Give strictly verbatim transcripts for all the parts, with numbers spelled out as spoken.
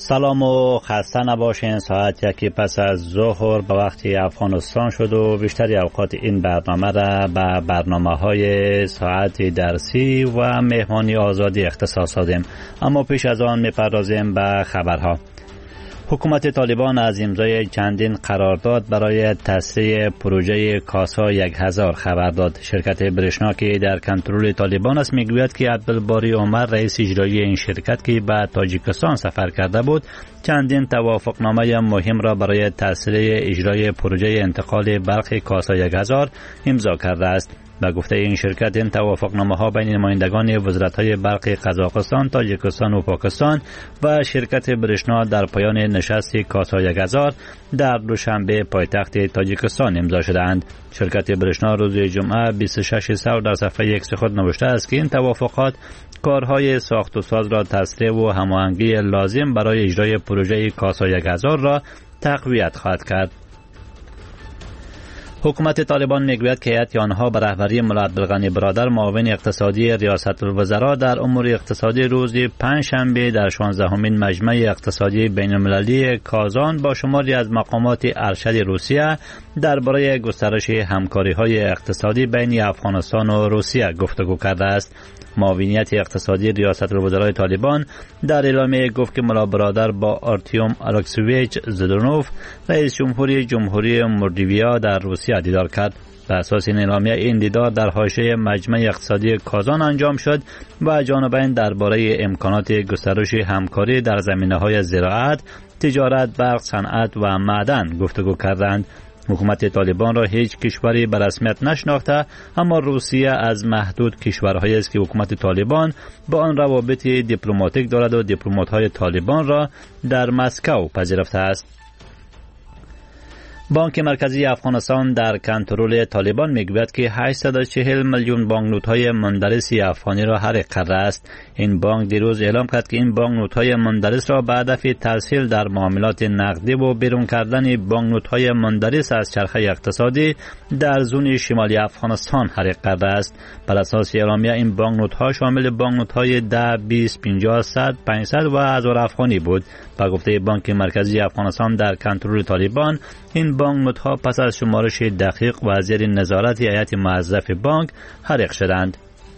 سلام و خسته نباشین. ساعت یکی پس از ظهر به وقت افغانستان شد و بیشتری اوقات این برنامه را به برنامه های ساعت درسی و مهمانی آزادی اختصاص دادیم. اما پیش از آن میپردازیم به خبرها. حکومت طالبان از امضای چندین قرارداد برای تسریع پروژه کاسا یک هزار خبر داد. شرکت برشنا که در کنترل طالبان است میگوید که عبدالباری عمر رئیس اجرایی این شرکت که به تاجیکستان سفر کرده بود چندین توافقنامه مهم را برای تسریع اجرای پروژه انتقال برق کاسا یک هزار امضا کرده است. به گفته این شرکت این توافقنامه ها بین نمایندگان وزارت‌های برق قزاقستان، تاجیکستان و پاکستان و شرکت برشنا در پایان نشست کاسا یک هزار در دوشنبه پایتخت تاجیکستان امضا شدند. شرکت برشنا روز جمعه بیست و شش ثور در صفحه ایکس خود نوشته است که این توافقات کارهای ساخت و ساز را تسریع و هماهنگی لازم برای اجرای پروژه کاسا یک هزار را تقویت خواهد کرد. حکومت طالبان میگوید که هیئت آنها به رهبری ملا عبدالغنی برادر معاون اقتصادی ریاست الوزراء در امور اقتصادی روز پنجشنبه در شانزدهمین مجمع اقتصادی بین المللی کازان با شماری از مقامات ارشد روسیه درباره گسترش همکاری‌های اقتصادی بین افغانستان و روسیه گفتگو کرده است. معاونیت اقتصادی ریاست الوزراء طالبان در اعلامیه گفت که ملا برادر با آرتیوم الکسیویچ زدرنوف رئیس جمهوری جمهوری مولدویا در روسیه دیدار کرد. بر اساس این اعلامیه این دیدار در حاشیه مجمع اقتصادی کازان انجام شد و جانبین درباره امکانات گسترش همکاری در زمینه‌های زراعت، تجارت، برق، صنعت و معدن گفتگو کردند. حکومت طالبان را هیچ کشوری به رسمیت نشناخته، اما روسیه از محدود کشورهایی است که حکومت طالبان با آن روابط دیپلماتیک دارد و دیپلمات‌های طالبان را در مسکو پذیرفته است. بانک مرکزی افغانستان در کنترل طالبان میگوید که هشتصد و چهل میلیون بانکنوت‌های مندرس افغانی را حرق کرده است. این بانک دیروز اعلام کرد که این بانکنوت‌های مندرس را به هدف تسهیل در معاملات نقدی و بیرون کردن بانکنوت‌های مندرس از چرخه اقتصادی در زون شمالی افغانستان حرق کرده است. بر اساس اعلامیه این بانکنوت‌ها شامل بانکنوت‌های ده، بیست، پنجاه، صد، پانصد و هزار افغانی بود. به گفته بانک مرکزی افغانستان در کنترل طالبان این بانکنوت‌ها پس از شمارش دقیق و زیر نظارت هیئت موظف بانک حرق شدند.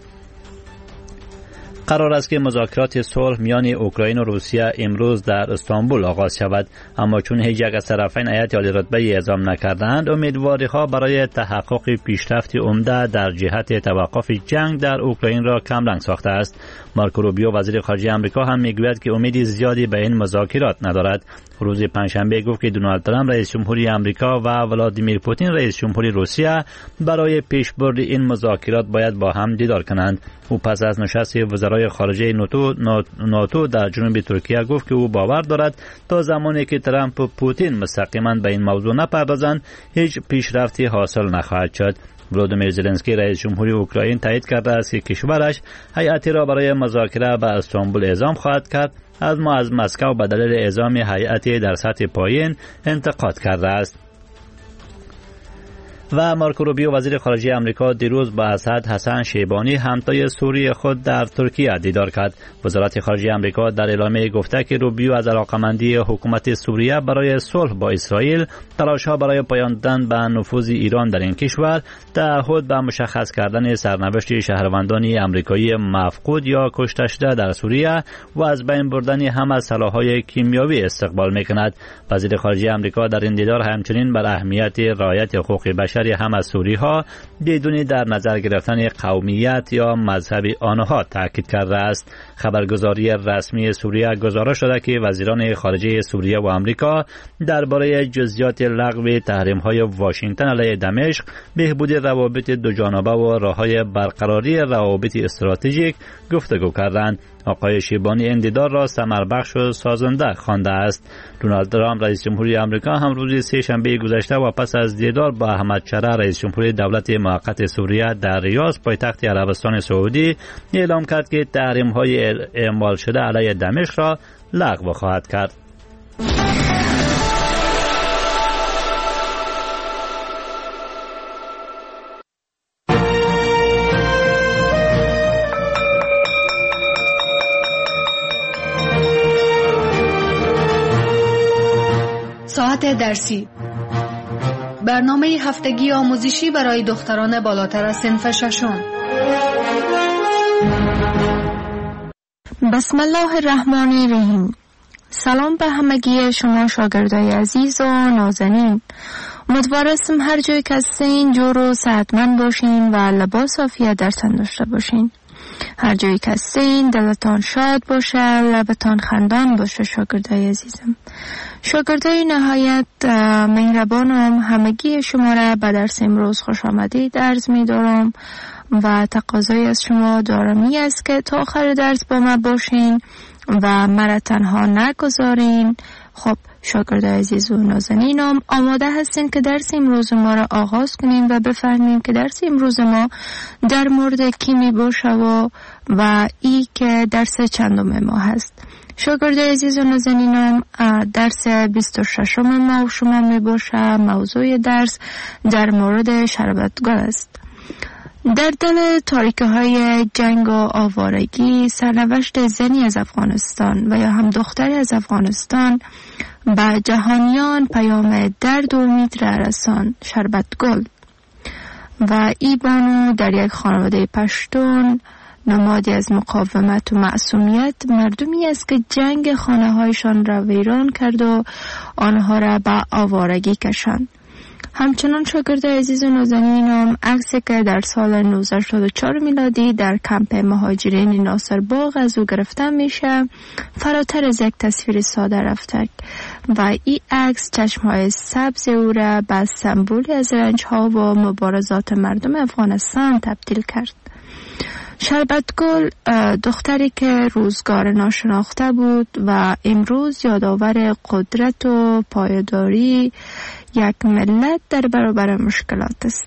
قرار است که مذاکرات صلح میان اوکراین و روسیه امروز در استانبول آغاز شود، اما چون هیچ یک از طرفین هیئت عالی رتبه اعزام نکردند، امیدواری‌ها برای تحقق پیشرفت عمده در جهت توقف جنگ در اوکراین را کمرنگ ساخته است. مارکو روبیو وزیر خارجه آمریکا هم میگوید که امید زیادی به این مذاکرات ندارد. روز پنجشنبه گفت که دونالد ترامپ رئیس جمهوری آمریکا و ولادیمیر پوتین رئیس جمهوری روسیه برای پیشبرد این مذاکرات باید با هم دیدار کنند. او پس از نشست وزرای خارجه ناتو ناتو در جنوب ترکیه گفت که او باور دارد تا زمانی که ترامپ و پوتین مستقیما به این موضوع نپردازند هیچ پیشرفتی حاصل نخواهد شد. ولودیمیر زلنسکی رئیس جمهوری اوکراین تایید کرده است که کشورش هیئتی را برای مذاکره به استانبول اعزام خواهد کرد، اما از مسکو به دلیل اعزام هیئتی در سطح پایین انتقاد کرده است. و مارکو روبیو وزیر خارجه آمریکا دیروز با اسد حسن شیبانی همتای سوری خود در ترکیه دیدار کرد. وزارت خارجه آمریکا در اعلامیه گفته که روبیو از علاقمندی حکومت سوریه برای صلح با اسرائیل، تلاش‌ها برای پایان دادن به نفوذ ایران در این کشور، تعهد به مشخص کردن سرنوشت شهروندان آمریکایی مفقود یا کشته شده در سوریه و از بین بردن همه سلاح‌های کیمیاوی استقبال می‌کند. وزیر خارجه آمریکا در این دیدار همچنین بر اهمیت رعایت حقوق بشر هم از سوری‌ها بدون در نظر گرفتن قومیت یا مذهب آنها تاکید کرده است. خبرگزاری رسمی سوریه گزارش داده که وزیران خارجه سوریه و آمریکا درباره جزئیات لغو تحریم‌های واشنگتن علیه دمشق، بهبود روابط دوجانبه و راه‌های برقراری روابط استراتژیک گفتگو کردند. آقای شیبانی این دیدار را ثمربخش و سازنده خوانده است. دونالد ترامپ رئیس جمهوری آمریکا هم روز سه شنبه گذشته و پس از دیدار با احمد شرع رئیس جمهوری دولت موقت سوریه در ریاض پایتخت عربستان سعودی اعلام کرد که تحریم‌های اعمال شده علیه دمشق را لغو خواهد کرد. ساعت درسی، برنامه هفتگی آموزشی برای دختران بالاتر از صنف ششم. بسم الله الرحمن الرحیم. سلام به همگی شما شاگردای عزیز و نازنین. امیدوارم هر جای که هستین جور و صحتمند باشین و لباس عافیت در تن داشته باشین. هر جایی که هستین دلتان شاد باشه، لبتان خندان باشه. شاگردای عزیزم، شاگردای نهایت مهربانم، همگی شما را به درس امروز خوش آمدید عرض می دارم و تقاضای از شما دارم این است که تا آخر درس با ما باشین و مرا تنها نگذارین. خب شاگردای عزیز و نازنینم، آماده هستین که درس امروز ما را آغاز کنیم و بفهمیم که درس امروز ما در مورد کی می باشه و و ای که درس چندم ما هست. شاگردای عزیز و نازنینم، درس بیست و ششم ما و شما می باشه. موضوع درس در مورد شربتگل است. در دل تاریکه های جنگ و آوارگی، سرنوشت زنی از افغانستان و یا هم دختری از افغانستان به جهانیان پیام درد و امید را رساند. شربتگل و ای بانو در یک خانواده پشتون، نمادی از مقاومت و معصومیت، مردمی است که جنگ خانه هایشان را ویران کرد و آنها را به آوارگی کشاند. همچنان شاگردای عزیز و نازنینم، عکسی که در سال نوزده هشتاد و چهار میلادی در کمپ مهاجرین ناصر باغ از او گرفته میشه، فراتر از یک تصویر ساده رفته و این عکس چشمهای سبز او را به سمبولی از رنجها و مبارزات مردم افغانستان تبدیل کرد. شربتگل دختری که روزگار ناشناخته بود و امروز یادآور قدرت و پایداری یک ملت در برابر مشکلات است.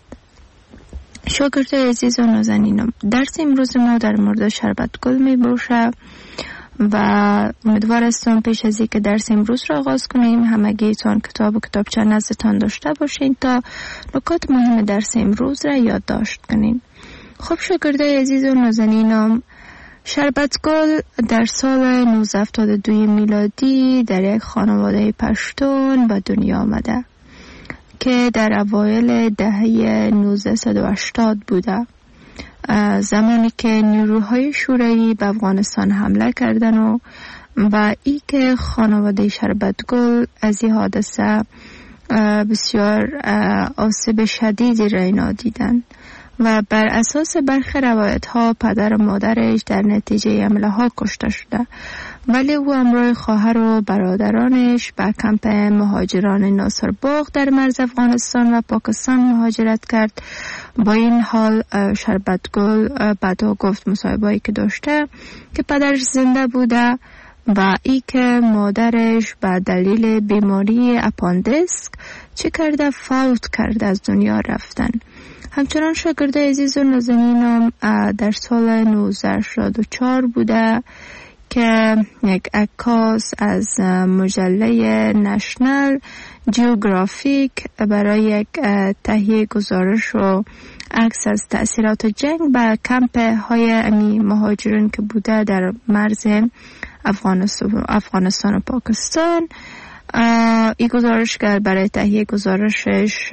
شاگردای عزیز و نازنینم، درس امروز ما در مورد شربتگل می باشه و امیدوار هستم پیش از اینکه درس امروز را آغاز کنیم همگیتان کتاب و کتابچه نزدتان داشته باشین تا نکات مهم درس امروز را یادداشت کنین. خب شاگردای عزیز و نازنینم، شربتگل در سال نوزده هفتاد و دو میلادی در یک خانواده پشتون به دنیا آمده که در اوایل دهه نوزده و هشتاد بوده، زمانی که نیروهای شوروی به افغانستان حمله کردن و و ای که خانواده شربتگل از این حادثه بسیار آسیب شدیدی را اینا دیدن و بر اساس برخی روایت ها پدر و مادرش در نتیجه حمله ها کشته شده، ولی او همراه خواهر و برادرانش به کمپ مهاجران ناصر باغ در مرز افغانستان و پاکستان مهاجرت کرد. با این حال شربتگل بعدا گفت مصاحبه‌ای که داشته که پدرش زنده بوده و ای که مادرش به دلیل بیماری اپاندیسک چه کرده فوت کرده، از دنیا رفتن. همچنان شاگردای عزیز و نازنینم، در سال نوزده هشتاد و چهار بوده که یک عکاس از مجله نشنال جیوگرافیک برای یک تهیه گزارش و عکس از تأثیرات جنگ به کمپ های امی مهاجرین که بوده در مرز افغانستان, افغانستان و پاکستان، این گزارشگر برای تهیه گزارشش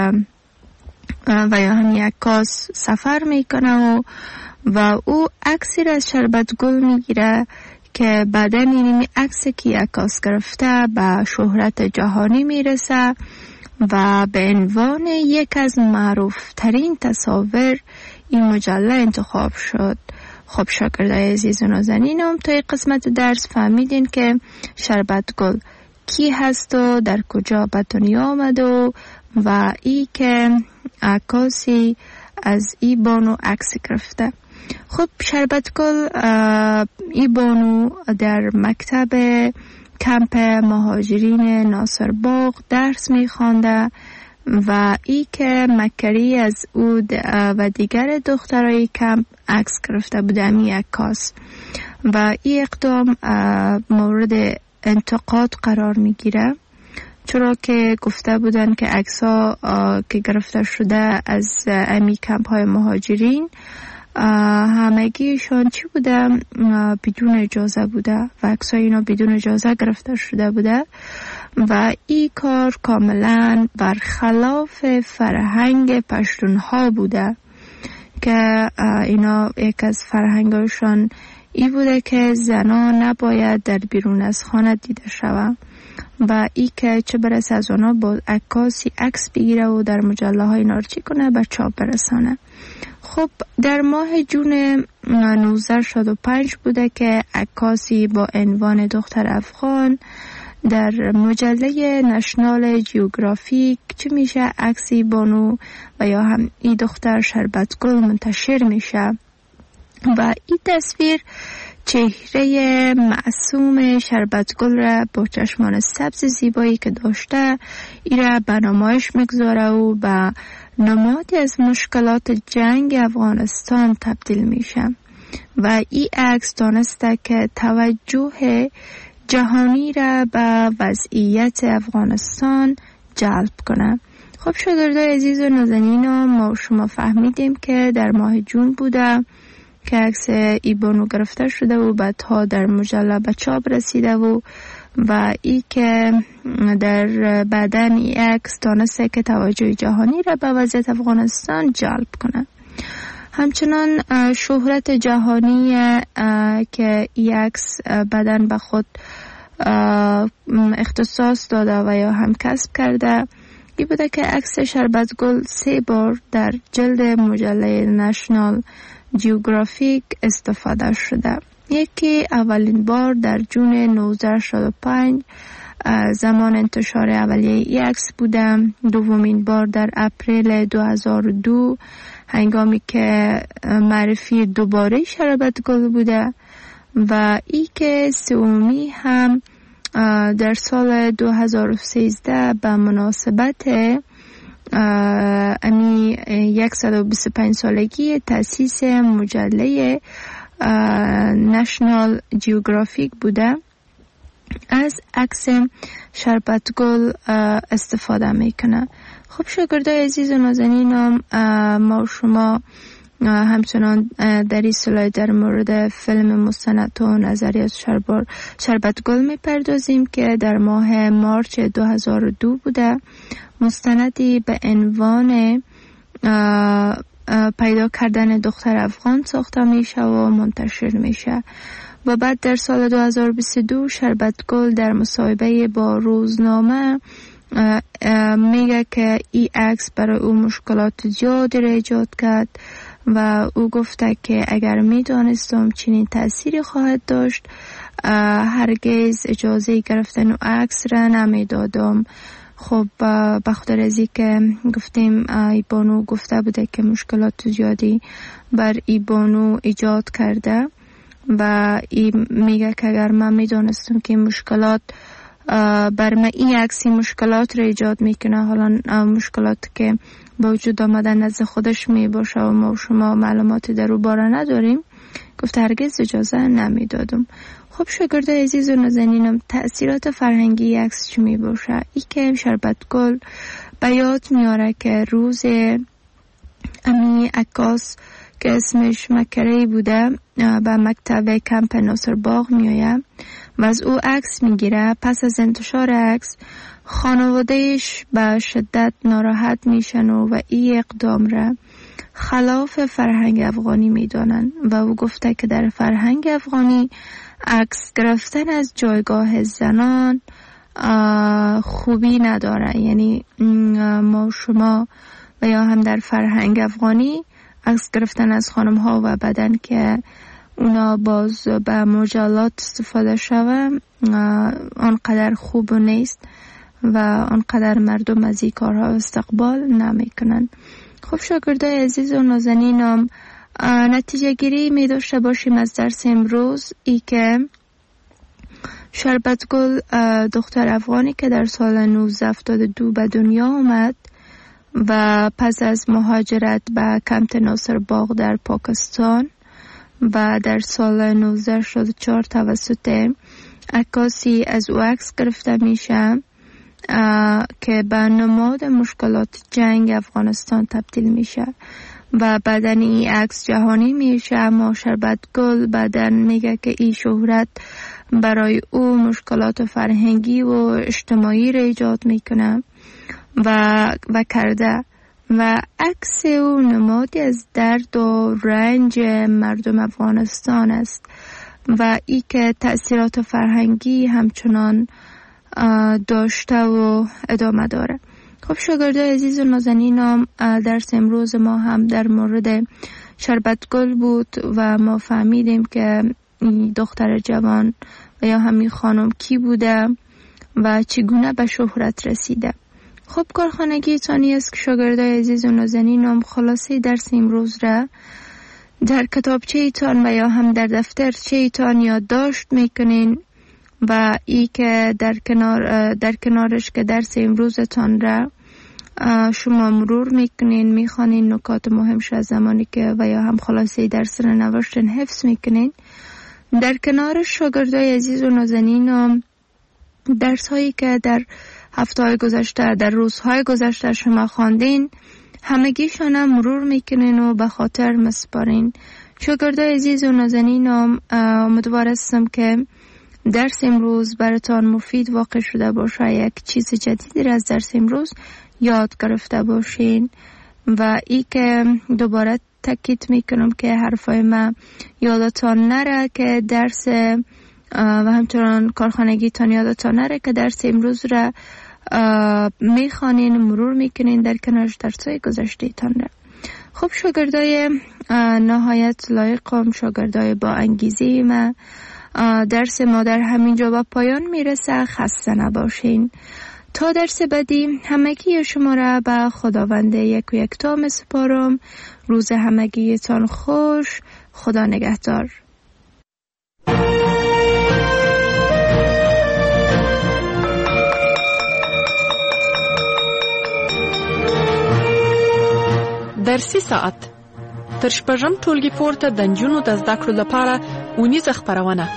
و یا هم یک عکاس سفر میکنه و و او عکسی را از شربتگل میگیره که بعدا این عکسی که عکاس گرفته به شهرت جهانی میرسه و به عنوان یک از معروف ترین تصاویر این مجله انتخاب شد. خب شاگردای عزیز و نازنینم، تا این قسمت درس فهمیدین که شربتگل کی هست و در کجا به دنیا آمد و و ای که عکاسی از ای بانو عکس گرفته. خب شربتگل ای بانو در مکتب کمپ مهاجرین ناصر باغ درس میخوانده و ای که مکری از او و دیگر دخترای کمپ عکس گرفته بوده می عکاس و این اقدام مورد انتقاد قرار میگیره، چرا که گفته بودن که عکس‌ها که گرفته شده از امی کمپ های مهاجرین همگیشان چی بوده؟ بدون اجازه بوده و عکس‌های اینا بدون اجازه گرفته شده بوده و این کار کاملا برخلاف فرهنگ پشتونها بوده که اینا یک از فرهنگشان ای بوده که زنان نباید در بیرون از خانه دیده شوند و ای که چه برسه از اونا با عکاسی عکس بگیره و در مجله های نارچی کنه به چاپ برسانه. خب در ماه جون نوزده شصت و پنج بوده که عکاسی با عنوان دختر افغان در مجله نشنال جیوگرافیک چه میشه عکسی بانو و یا هم ای دختر شربتگل منتشر میشه و این تصویر چهره معصوم شربتگل را با چشمان سبز زیبایی که داشته ای را به نمایش میگذاره و به نمادی از مشکلات جنگ افغانستان تبدیل میشه و این عکس دانسته که توجه جهانی را به وضعیت افغانستان جلب کنه. خب شاگردای عزیز و نازنین، ما شما فهمیدیم که در ماه جون بوده که عکس ای بانو گرفته شده و بعدها در مجله به چاپ رسیده و و ای که در بعدن ای عکس دانسته که توجه جهانی را به وضعیت افغانستان جلب کنه. همچنان شهرت جهانی که ای عکس بعدن به خود اختصاص داده و یا هم کسب کرده ای بوده که عکس شربتگل سه بار در جلد مجله نشنال جیوگرافیک استفاده شده. یکی اولین بار در جون نوزده شصت و پنج زمان انتشار اولیه ای عکس بوده، دومین بار در اپریل دو هزار و دو هنگامی که معرفی دوباره شربتگل بوده و ای که سومی هم در سال دو هزار و سیزده به مناسبت امی صد و بیست و پنج سالگی تأسیس مجله نشنال جیوگرافیک بوده، از عکس شربتگل استفاده میکنه. خب شاگردای عزیز و نازنینم، ما شما همچنان در این سلاید در مورد فیلم مستند و نظریات شربتگل میپردازیم که در ماه مارچ دو هزار و دو بوده. مستندی به عنوان پیدا کردن دختر افغان ساخته میشه و منتشر میشه و بعد در سال دو هزار و بیست و دو شربتگل در مصاحبه با روزنامه میگه که این عکس برای او مشکلات زیادی را ایجاد کرد و او گفته که اگر میدانستم چنین تأثیری خواهد داشت هرگز اجازه گرفتن و عکس را نمیدادم. خب بخاطر از این که گفتیم ای بانو گفته بوده که مشکلات زیادی بر ای بانو ایجاد کرده و ای میگه که اگر من میدانستم که مشکلات بر من این عکسی مشکلات را ایجاد میکنه، حالا مشکلات که با وجود آمدن نزد خودش می باشه و ما شما معلوماتی در او باره نداریم، گفت هرگز اجازه نمیدادم. خب شاگردای عزیز و نازنینم، تأثیرات فرهنگی عکس چی می باشه؟ ای که شربتگل به یاد میاره که روز امی عکاس که اسمش مکری بوده به مکتب کمپ ناصر باغ میآید و از او عکس میگیره. پس از انتشار عکس خانوادهش به شدت ناراحت میشن و این اقدام را خلاف فرهنگ افغانی میدانن و او گفته که در فرهنگ افغانی عکس گرفتن از جایگاه زنان خوبی نداره. یعنی ما شما و یا هم در فرهنگ افغانی عکس گرفتن از خانم ها و بدن که اونا باز به مجلات استفاده شوه آنقدر خوب نیست و آنقدر مردم از این کارها استقبال نمی کنن. خب شاگردای عزیز و نازنینم، نتیجه گیری می داشته باشیم از درس امروز ای که شربتگل دختر افغانی که در سال نوزده هفتاد و دو به دنیا آمد و پس از مهاجرت به کمپ ناصر باغ در پاکستان و در سال نوزده شصت و چهار توسط عکاسی از او عکس گرفته میشه که به نماد مشکلات جنگ افغانستان تبدیل میشه و بعدن این عکس جهانی میشه. اما شربتگل بعدن میگه که این شهرت برای او مشکلات فرهنگی و اجتماعی را ایجاد میکنه و و کرده و عکس او نمادی از درد و رنج مردم افغانستان است و ای که تأثیرات فرهنگی همچنان داشته و ادامه داره. خب شاگردای عزیز و نازنینم، درس امروز ما هم در مورد شربتگل بود و ما فهمیدیم که دختر جوان و یا همین خانم کی بوده و چگونه به شهرت رسیده. خب کارخانگی تانی است که شاگردای عزیز و نازنینم خلاصه درس امروز را در کتابچه ایتان و یا هم در دفترچه ایتان یادداشت میکنین و ای که در کنار در کنارش که درس امروزتان را شما مرور میکنین، میخوانین نکات مهمش از زمانی که و یا هم خلاصه درس را نوشتن حفظ میکنین. در کنارش شاگردای عزیز و نازنینم درس هایی که در هفته های گذشته در روزهای گذشته شما خواندین همگیشان هم مرور میکنین و به خاطر مسپارین. شاگردای عزیز و نازنینم، امیدوار هستم که درس امروز براتان مفید واقع شده باشه، یک چیز جدیدی را از درس امروز یاد گرفته باشین و ای که دوباره تاکید میکنم که حرفای من یادتان نره که درس و همچنان کارخانگی تان یادتان نره که درس امروز را میخوانین، مرور میکنین در کنارش درسای گذشته تان را. خب شاگردای نهایت لایقم، شاگردای با انگیزه ما، درس ما در همینجا به پایان میرسه. خسته نباشین. تا درس بعدی همگی شما را به خداوند یک و یک تا میسپارم. روز همگیتان خوش. خدا نگهدار. درسي ساعت تر شپږم ټولګي پورته د نجونو د زده کړو لپاره اونیزه خپرونه.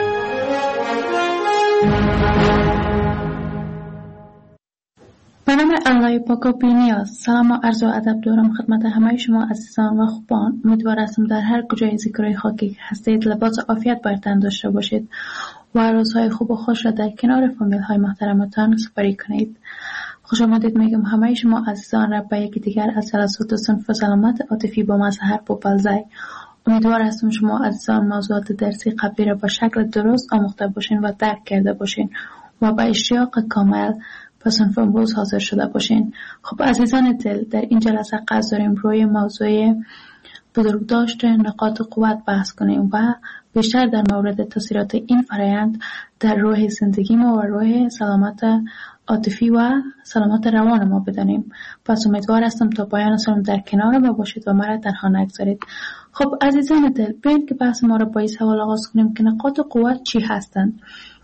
به نام الله پاک و بی‌نیاز، سلام و عرض و ادب دارم خدمت همه شما عزیزان و خوبان. امیدوار هستم در هر کجای زیکرای خاکی که هستید لباس عافیت بر تن داشته باشید و روزهای خوب و خوش را در کنار فامیل های محترمتان سپری کنید. خوش آمدید میگم همه شما عزیزان را به یکی دیگر از جلسات صنف سلامت عاطفی با مظهر پوپلزای. امیدوار هستم شما عزیزان موضوعات درسی قبلی را به شکل درست آموخته باشین و درک کرده باشین و با اشتیاق کامل به صنف امروز حاضر شده باشین. خب عزیزان دل، در این جلسه قصد داریم روی موضوع بزرگداشت نقاط قوت بحث کنیم و بیشتر در مورد تاثیرات این فرایند در روح زندگی ما و روح سلامت عاطفی و سلامت روان ما بدانیم. پس امیدوار هستم تا پایان سالم در کنار ما باشید و مرا تنها نگذارید. خب عزیزان دل، بیاین که بحث ما را با این سوال آغاز کنیم که نقاط قوت چی هستند؟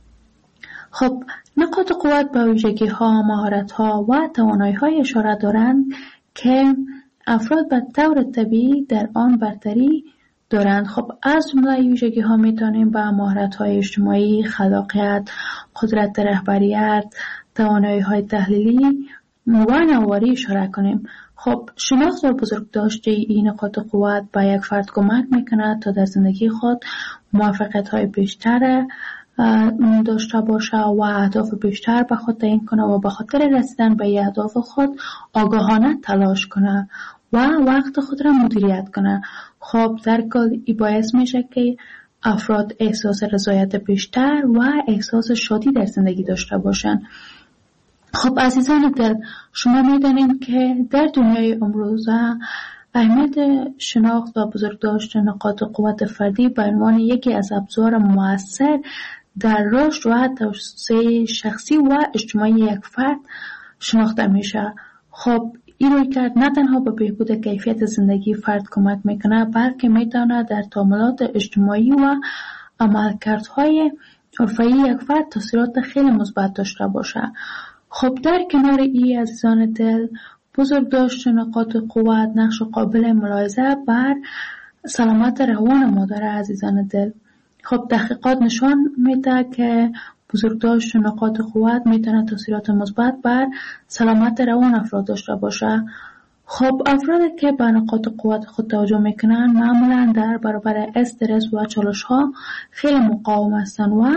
خب نقاط قوت به ویژگی ها، مهارت ها و توانایی های اشاره دارند که افراد به طور طبیعی در آن برتری دارند. خب از جمله ویژگی ها میتونیم به مهارت های اجتماعی، خلاقیت، قدرت رهبریت، توانایی های تحلیلی و نوآوری اشاره کنیم. خب شناخت و بزرگداشت این نقاط قوت به یک فرد کمک میکنه تا در زندگی خود موفقیت های بیشتر داشته باشه و اهداف بیشتر به خود تعیین کنه و به خاطر رسیدن به اهداف خود آگاهانه تلاش کنه و وقت خود را مدیریت کنه. خب در کل این باعث میشه که افراد احساس رضایت بیشتر و احساس شادی در زندگی داشته باشن. خب عزیزان دل، شما میدانید که در دنیای امروزه اهمیت شناخت و بزرگداشت نقاط قوت فردی به عنوان یکی از ابزار مؤثر در رشد و توسعه شخصی و اجتماعی یک فرد شناخته میشه. خب این رویکرد نه تنها به بهبود کیفیت زندگی فرد کمک میکنه، بلکه میتونه در تعاملات اجتماعی و عملکردهای حرفه‌ای یک فرد تاثیرات خیلی مثبت داشته باشه. خب در کنار این عزیزان دل، بزرگداشت نقاط قوت نقش قابل ملاحظه بر سلامت روان ما داره عزیزان دل. خب تحقیقات نشان میده که بزرگداشت نقاط قوت میتونه تاثیرات مثبت بر سلامت روان افراد داشته باشه. خب افرادی که به نقاط قوت خود توجه میکنن معمولا در برابر استرس و چالش ها خیلی مقاوم هستن و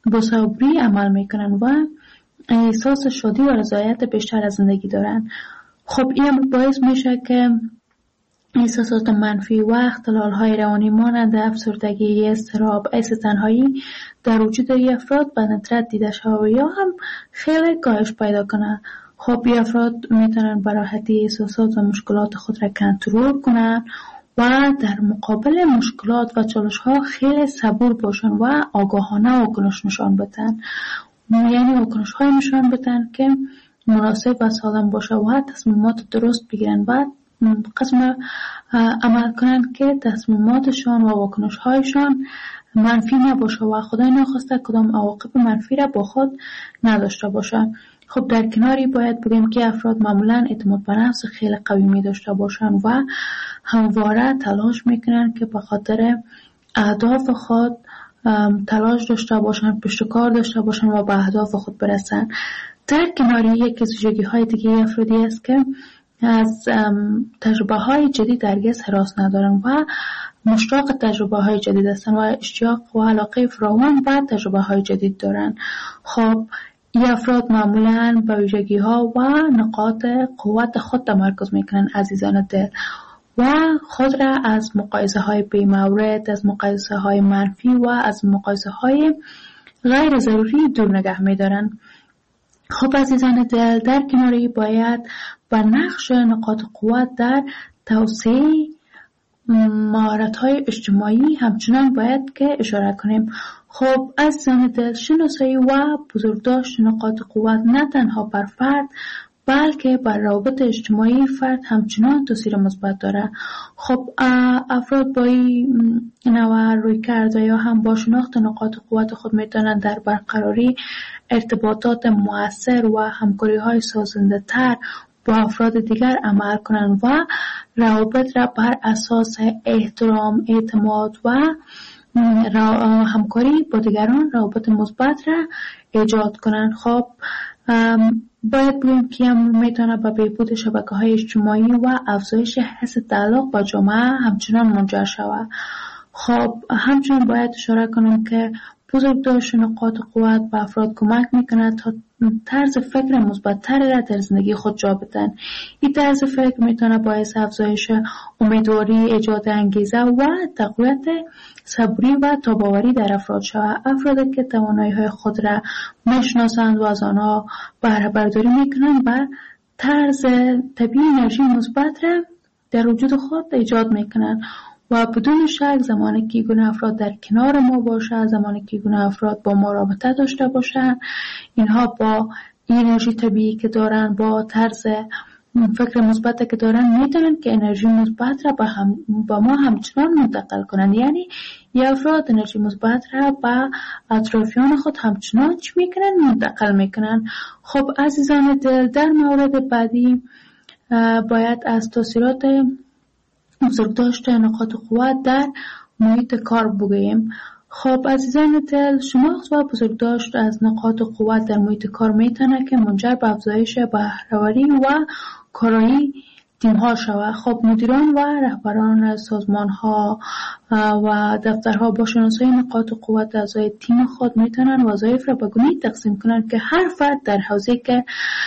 با صبوری عمل میکنن و احساس شادی و رضایت بیشتر از زندگی دارن. خب این باعث میشه که احساسات منفی و اختلال‌های روانی مانند افسردگی، اضطراب، احساس تنهایی در وجود افراد به ندرت دیده شود یا هم خیلی کاهش پیدا کنه. خب این افراد میتونن به راحتی احساسات و مشکلات خود را کنترل کنن و در مقابل مشکلات و چالش‌ها خیلی صبور باشن و آگاهانه واکنش نشان بدن. یعنی واکنش‌های نشان بدن که مناسب و سالم باشه و تصمیمات درست بگیرن و قسم عمل کنن که تصمیماتشان و واکنش‌هایشان منفی نباشه و خدای نخواسته کدام عواقب منفی را با خود نداشته باشه. خب در کناری باید بگیم که افراد معمولاً اعتماد به نفس خیلی قوی می داشته باشن و همواره تلاش میکنن که به خاطر اهداف خود تلاش داشته باشن، پشتکار داشته باشن و به اهداف خود برسن. در کناری یک از ویژگی‌های دیگه افرادی است که از تجربه های جدید هرگز هراس ندارن و مشتاق تجربه های جدید هستن و اشتیاق و علاقه فراوان به تجربه های جدید دارن. خب این افراد معمولاً به ویژگی ها و نقاط قوت خود تمرکز میکنن عزیزان دل و خود را از مقایسه های بی مورد، از مقایسه های منفی و از مقایسه های غیر ضروری دور نگه میدارن. خب عزیزان دل، در کناری باید با نقش نقاط قوت در توسعه مهارت‌های اجتماعی همچنان باید که اشاره کنیم. خب عزیزان دل، شناسایی و بزرگداشت نقاط قوت نه تنها بر فرد بلکه بر روابط اجتماعی فرد همچنان تاثیر مثبت داره. خب افراد با این نوع رویکرد یا هم با شناخت نقاط قوت خود میتونن در برقراری ارتباطات مؤثر و همکاری‌های سازنده‌تر با افراد دیگر عمل کنند و روابط را بر اساس احترام، اعتماد و همکاری با دیگران روابط مثبت را ایجاد کنند. خب باید بگیم که هم میتونه به بهبود شبکه‌های اجتماعی و افزایش حس تعلق با جامعه همچنان منجر شود. خب همچنان باید اشاره کنم که بزرگداشت نقاط قوت به افراد کمک میکنه تا طرز فکر مثبت‌تری را در زندگی خود جا بدن. این طرز فکر میتونه باعث افزایش امیدواری، ایجاد انگیزه و تقویت صبوری و تاباوری در افراد شود. افرادی که توانایی‌های خود را میشناسند و از آنها بهره برداری میکنند و طرز طبیعی انرژی مثبت را در وجود خود ایجاد میکنند و بدون شک زمانی که گونه افراد در کنار ما باشه، زمانی که گونه افراد با ما رابطه داشته باشن، اینها با این انرژی طبیعی که دارن، با طرز فکر مثبت که دارن، میتونن که انرژی مثبت را با, هم با ما همچنان منتقل کنن. یعنی این افراد انرژی مثبت را با اطرافیان خود همچنان چی میکنن؟ منتقل میکنن. خب عزیزان دل، در مورد بعدی باید از تاثیرات بزرگداشت نقاط قوت در محیط کار بگوییم. خب عزیزان دل، شناخت و بزرگداشت از نقاط قوت در محیط کار میتونه که منجر به افزایش بهره‌وری و کارایی تیم ها شود. خب مدیران و رهبران سازمان ها و دفترها با شناسایی نقاط قوت اعضای تیم خود میتونن وظایف را به گونه‌ای تقسیم کنن که هر فرد در حوزه‌ای که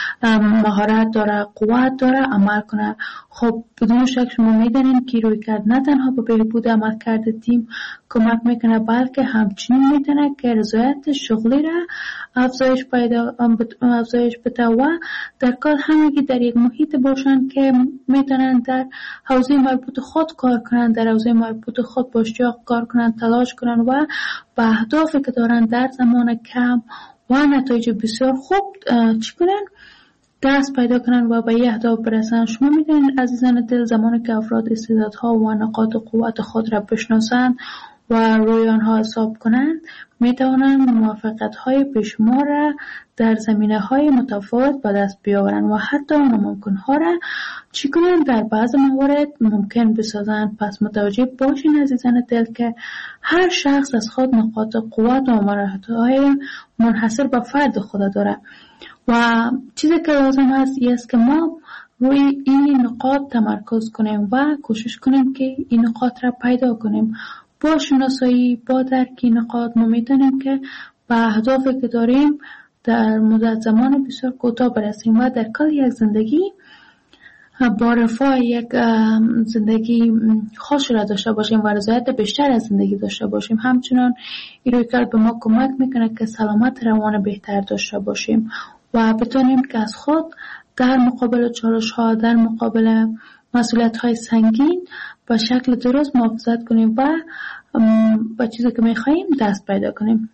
مهارت داره، قوت داره عمل کنه. خب بدون شک شما میدونین که رویکرد نه تنها به بهبود عملکرد تیم کمک میکنه بلکه همچنین میتونه که رضایت شغلی را افزایش پیدا افزایش بده و در کار همگی در یک محیط باشن که میتونن در حوزه مربوط خود کار کنن، در حوزه مربوط خود با اشتیاق کار کنن، تلاش کنن و به اهدافی که دارن در زمان کم و نتایج بسیار خوب چی کنن؟ دست پیدا کنن و به یه اهداف برسن. شما میدونید عزیزان دل، زمانی که افراد استعدادها و نقاط قوت خود را بشناسند و روی آنها حساب کنند، میتوانند موفقیت‌های بیشمار را در زمینه‌های متفاوت به دست بیاورند و حتی ناممکن‌ها را چی کنند؟ در بعض موارد ممکن بسازند. پس متوجه باشین عزیزان دل که هر شخص از خود نقاط قوت و مهارت‌های منحصر به فرد خود داره و چیزی که لازم است این است که ما روی این نقاط تمرکز کنیم و کوشش کنیم که این نقاط را پیدا کنیم. با شناسایی، با درک این نقاط ما میتونیم که به اهدافی که داریم در مدت زمان بسیار کوتاه برسیم و در کل یک زندگی با رفاه یک زندگی خوش را داشته باشیم و رضایت بیشتر از زندگی داشته باشیم. همچنان این رویکرد به ما کمک میکنه که سلامت روان بهتر داشته باشیم و بتونیم که از خود در مقابل چالش ها، در مقابل مسئولیت های سنگین به شکل درست محافظت کنیم و به چیزی که میخواییم دست پیدا کنیم.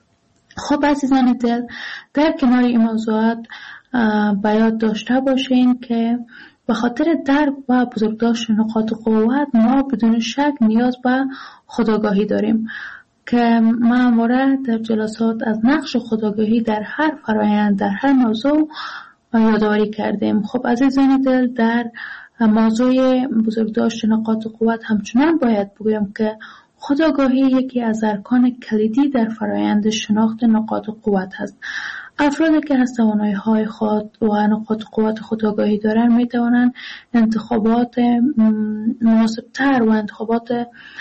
خب عزیزان دل، در کنار این موضوعات به یاد داشته باشین که به خاطر درک و بزرگداشت نقاط قوت ما بدون شک نیاز به خودآگاهی داریم که ما همواره در جلسات از نقش خودآگاهی در هر فرایند، در هر موضوع یادآوری کردیم. خب عزیزان دل، در موضوع بزرگداشت نقاط قوت همچنان باید بگویم که خودآگاهی یکی از ارکان کلیدی در فرایند شناخت نقاط قوت است. افرادی که از توانایی‌های خود و نقاط قوت خودآگاهی دارند می توانند انتخابات مناسب‌تر و انتخابات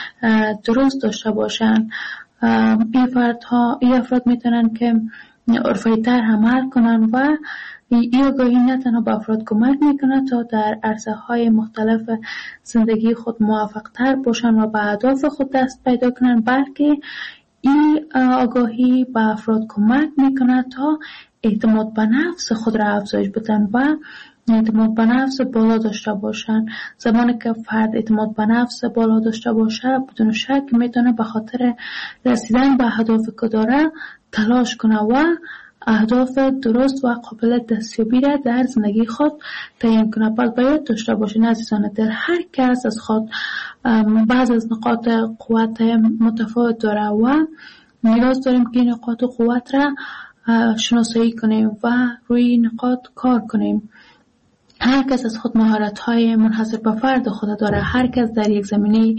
درست داشته باشند. این افرادها این افراد می توانند که عرفی‌تر عمل کنند و این آگاهی نه تنها به افراد کمک میکنه تا در عرصه‌های مختلف زندگی خود موفق‌تر باشن و به اهداف خود دست پیدا کنن، بلکه این آگاهی به افراد کمک میکنه تا اعتماد به نفس خود را افزایش بدن و اعتماد به نفس بالا داشته باشن. زمانی که فرد اعتماد به نفس بالا داشته باشه، بدون شک میتونه به خاطر رسیدن به اهدافی که داره تلاش کنه و اهداف درست و قابل دستیابی را در زندگی خود تعیین کنه. باید باید داشته باشین عزیزان دل، هر کس از خود بعض از نقاط قوت متفاوت داره و نیاز داریم که نقاط قوت را شناسایی کنیم و روی نقاط کار کنیم. هر کس از خود مهارت‌های منحصر به فرد خود داره، هر کس در یک زمینه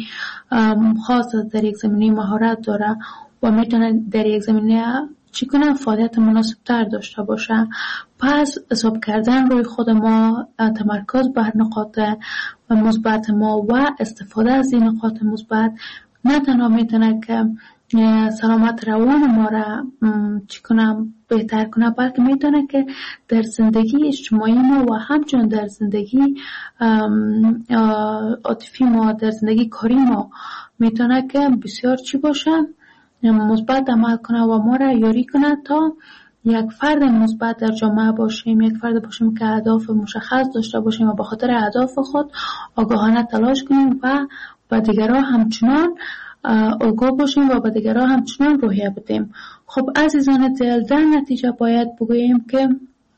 خاص در یک زمینه مهارت داره و میتونه در یک زمینه چی کنه فعالیت مناسب تر داشته باشه. پس حساب کردن روی خود ما، تمرکز بر نقاط مثبت ما و استفاده از این نقاط مثبت نه تنها میتونه که سلامت روان ما را چی کنه بهتر کنه، بلکه میتونه که در زندگی اجتماعی ما و همچنین در زندگی عاطفی ما، در زندگی کاری ما میتونه که بسیار چی باشه، مثبت عمل کنه و ما را یاری کنه تا یک فرد مثبت در جامعه باشیم، یک فرد باشیم که اهداف مشخص داشته باشیم و به خاطر اهداف خود آگاهانه تلاش کنیم و به دیگران همچنان آگاه باشیم و به دیگران همچنان روحیه بدیم. خب عزیزان دل، در نتیجه باید بگوییم که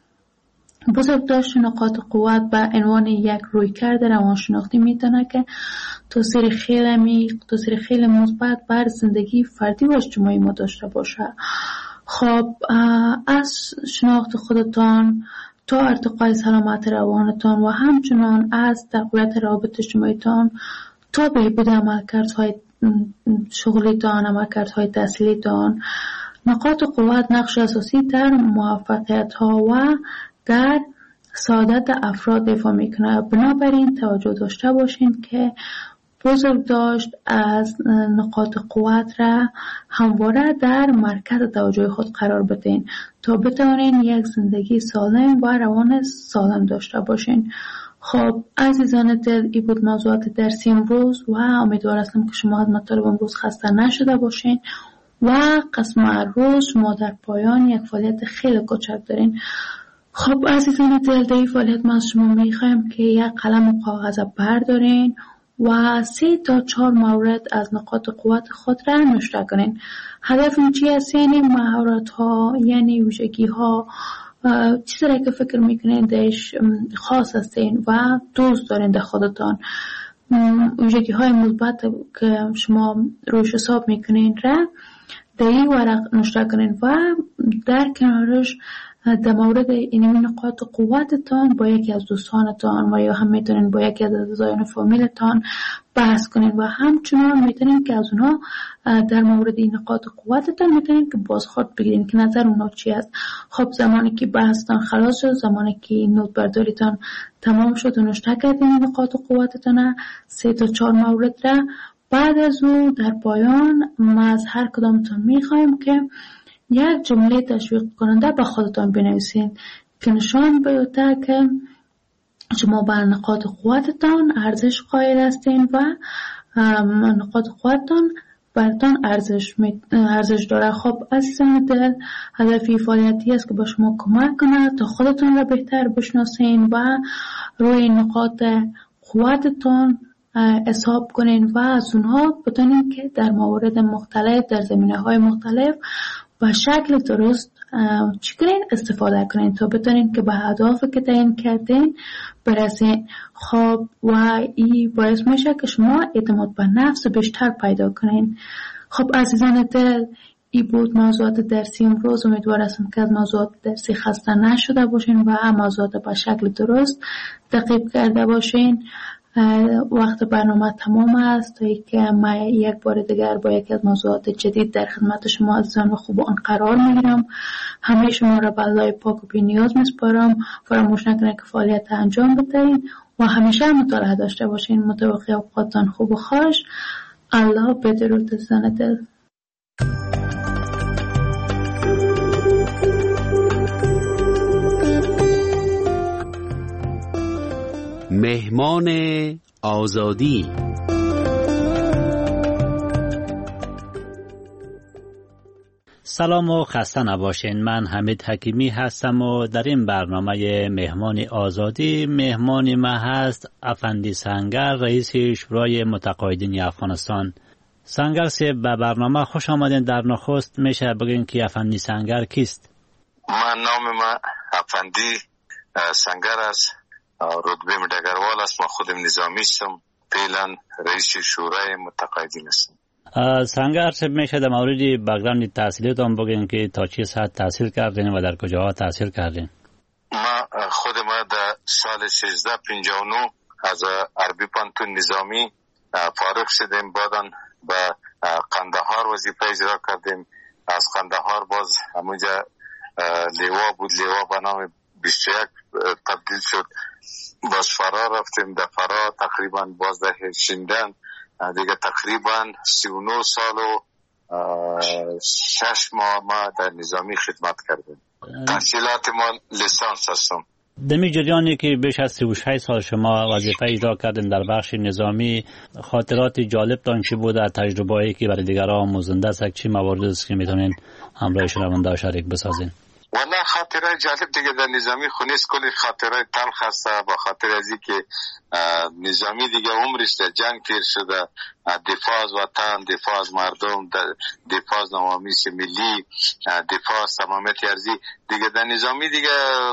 بزرگداشت نقاط قوت به عنوان یک رویکرد روانشناختی میتونه که تاثیر خیلی عمیق، تاثیر خیلی مثبت بر زندگی فردی و اجتماعی ما داشته باشه. خب از شناخت خودتان تا ارتقای سلامت روانتان و همچنان از تقویت روابط اجتماعیتان تا بهبود عملکردهای شغلیتان، عملکردهای تحصیلیتان، نقاط قوت نقش اساسی در موفقیت ها و در سعادت افراد ایفا میکنه. بنابراین توجه داشته باشین که بزرگداشت از نقاط قوت را همواره در مرکز توجه خود قرار بدین تا بتوانین یک زندگی سالم و روان سالم داشته باشین. خب عزیزان دل، این بود موضوعات درسی امروز و امیدوار هستم که شما از مطالب امروز خسته نشده باشین و قسم روز شما در پایان یک فعالیت خیلی کوچک دارین. خب عزیزان دل، در این فعالیت ما از شما میخوایم که یک قلم و کاغذ بردارین و سه تا چهار مورد از نقاط قوت خود را نوشته کنین. هدف این چی است؟ یعنی مهارت ها، یعنی ویژگی ها، چیزی را که فکر میکنین درش خاص هستین و دوست دارین در خودتان، ویژگی های مثبت که شما روش حساب میکنین را در این ورق نوشته کنین و در کنارش در مورد این نقاط قوتتان با یکی از دوستانتان و یا هم میتونین با یکی از اعضایان فامیلتان بحث کنین و همچنان میتونین که از اونا در مورد این نقاط قوتتان میتونین که بازخورد بگیرین که نظر اونا چی است. خب زمانی که بحثتان خلاص شد، زمانی که نوت برداریتان تمام شد و نوشته کردین نقاط قوتتان سه تا چهار مورد را، بعد از او در پایان ما از هر کدامتان میخوایم که یک جمله تشویق کننده به خودتان بنویسین که نشان بده که شما بر نقاط قوتتان ارزش قائل هستین و نقاط قوتتان برتان ارزش ارزش داره. خب عزیزان دل، هدفی فعالیتی است که با شما کمک کنه تا خودتان را بهتر بشناسین و روی نقاط قوتتان حساب کنین و از اونها بتونین که در موارد مختلف در زمینه‌های مختلف و شکل درست چکنین استفاده کنین تا بتونین که به اهدافی که تعیین کردین برسین. خب و این باعث میشه که شما اعتماد به نفس بیشتر پیدا کنین. خب عزیزان دل، این بود موضوعات درسی امروز. امیدوارم که از موضوعات درسی خسته نشده باشین و موضوعات به شکل درست دقیق کرده باشین. وقت برنامه تمام است تا اینکه من یک بار دیگر با یکی از موضوعات جدید در خدمت شما عزیزان و خوبان قرار میگیرم. همه شما را به الله پاک و بی‌نیاز میسپارم. فراموش نکنید که فعالیت انجام بدهید و همیشه مطالعه داشته باشین. متوقع اوقاتتان خوب و خوش. الله بدرود عزیزان دل. مهمان آزادی. سلام و خسته نباشین. من حمید حکیمی هستم و در این برنامه مهمان آزادی مهمان ما هست افندی سنگر، رئیس شورای متقاعدین افغانستان. سنگر سی به برنامه خوش آمدین. در نخست میشه بگین که افندی سنگر کیست؟ من نام ما افندی سنگر است. رتبه مدگروال است. ما خودم نظامی هستم. فعلا رئیس شورای متقاعدین هستم. سنگر چه میشه در مورد بک‌گراند تحصیلیتون بگین که تا چه ساعت تحصیل کردین و در کجاها تحصیل کردین؟ ما خود ما در سال سیزده پنجاه و نه از عربی پانتون نظامی فارغ شدیم. بعداً به قندهار وظیفه اجرا کردیم. از قندهار باز همونجا لیوا بود. لیوا به نام بیست و یک تبدیل شد. باز فرار رفتیم. در فرار تقریبا باز در شیندن دیگه تقریبا سی و نه سال و شش ماه ما در نظامی خدمت کردیم. تحصیلات ما لیسانس هستم. دمی جریانی که بیش از سی و شش سال شما وظیفه اجرا کردین در بخش نظامی، خاطرات جالب تان چی بوده؟ تجربه‌ای که برای دیگران آموزنده است، چی موارد است که میتونین همراه شنونده شریک بسازین؟ والله خاطره جالب دیگه در نظامی خونیست. کلی خاطره تلخ هست. با خاطر از این که نظامی دیگه عمرش در جنگ تیر شده. دفاع از وطن، دفاع از مردم، دفاع از نوامیس ملی، دفاع از تمامیت ارضی دیگه در نظامی دیگه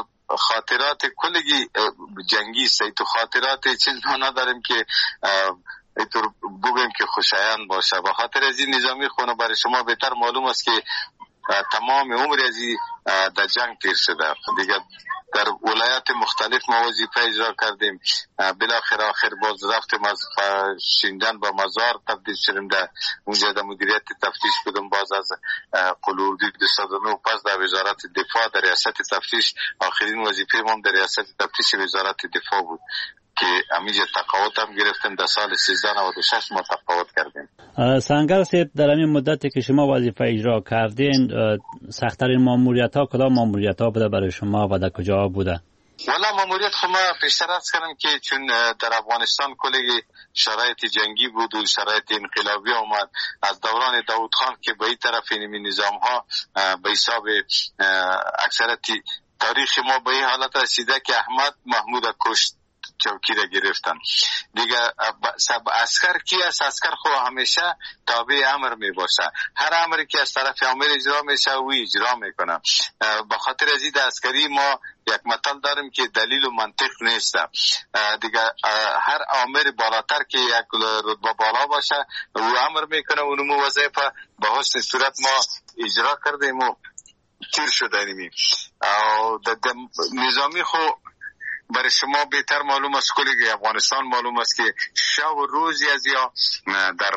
خاطرات کلگی جنگی است. تو خاطرات چیز ما نداریم که اینطور بگیم که خوشایند باشه. با خاطر از این نظامی خونه برای شما بهتر معلوم است که تمام عمر ازی در جنگ تیر شده. دیگه در ولایات مختلف ما وظیفه اجرا کردیم. بالاخره آخر باز رفتیم از شیندن به مزار تبدیل شدیم. در اونجا در مدیریت تفتیش بودم. باز از قلوردی دویست و نه پس در وزارت دفاع در ریاست تفتیش. آخرین وظیفه ما در ریاست تفتیش وزارت دفاع بود که امیجا تقاعد هم گرفتیم. در سال سیزده نود و شش ما تقاعد کردیم. سنگر صاحب، در این مدتی که شما وظیفه اجرا کردین، سخت‌ترین ماموریت‌ها کدام ماموریت‌ها بوده برای شما و در کجا بوده؟ والا ماموریت خود ما پیشتر از کردم که چون در افغانستان کلی شرایط جنگی بود و شرایط انقلابی آمد. از دوران داود خان که به این طرف این نظام ها به حساب اکثرت تاریخ ما به این حالت رسیده که احمد محمود کشت چوکی را گرفتن. دیگه سب اسکر کی است؟ اسکر خو همیشه تابع امر می باشه. هر امری که از طرف امر اجرا میشه او اجرا میکنه. به خاطر از این عسکری ما یک متل داریم که دلیل و منطق نیست. دیگه هر امر بالاتر که یک رتبه بالا باشه او امر میکنه. اونمو وظیفه به حسن صورت ما اجرا کردیم و تیر شدیم. او د نظامی خو برای شما بهتر معلوم است، کل افغانستان معلوم است که شب و روزی از یا در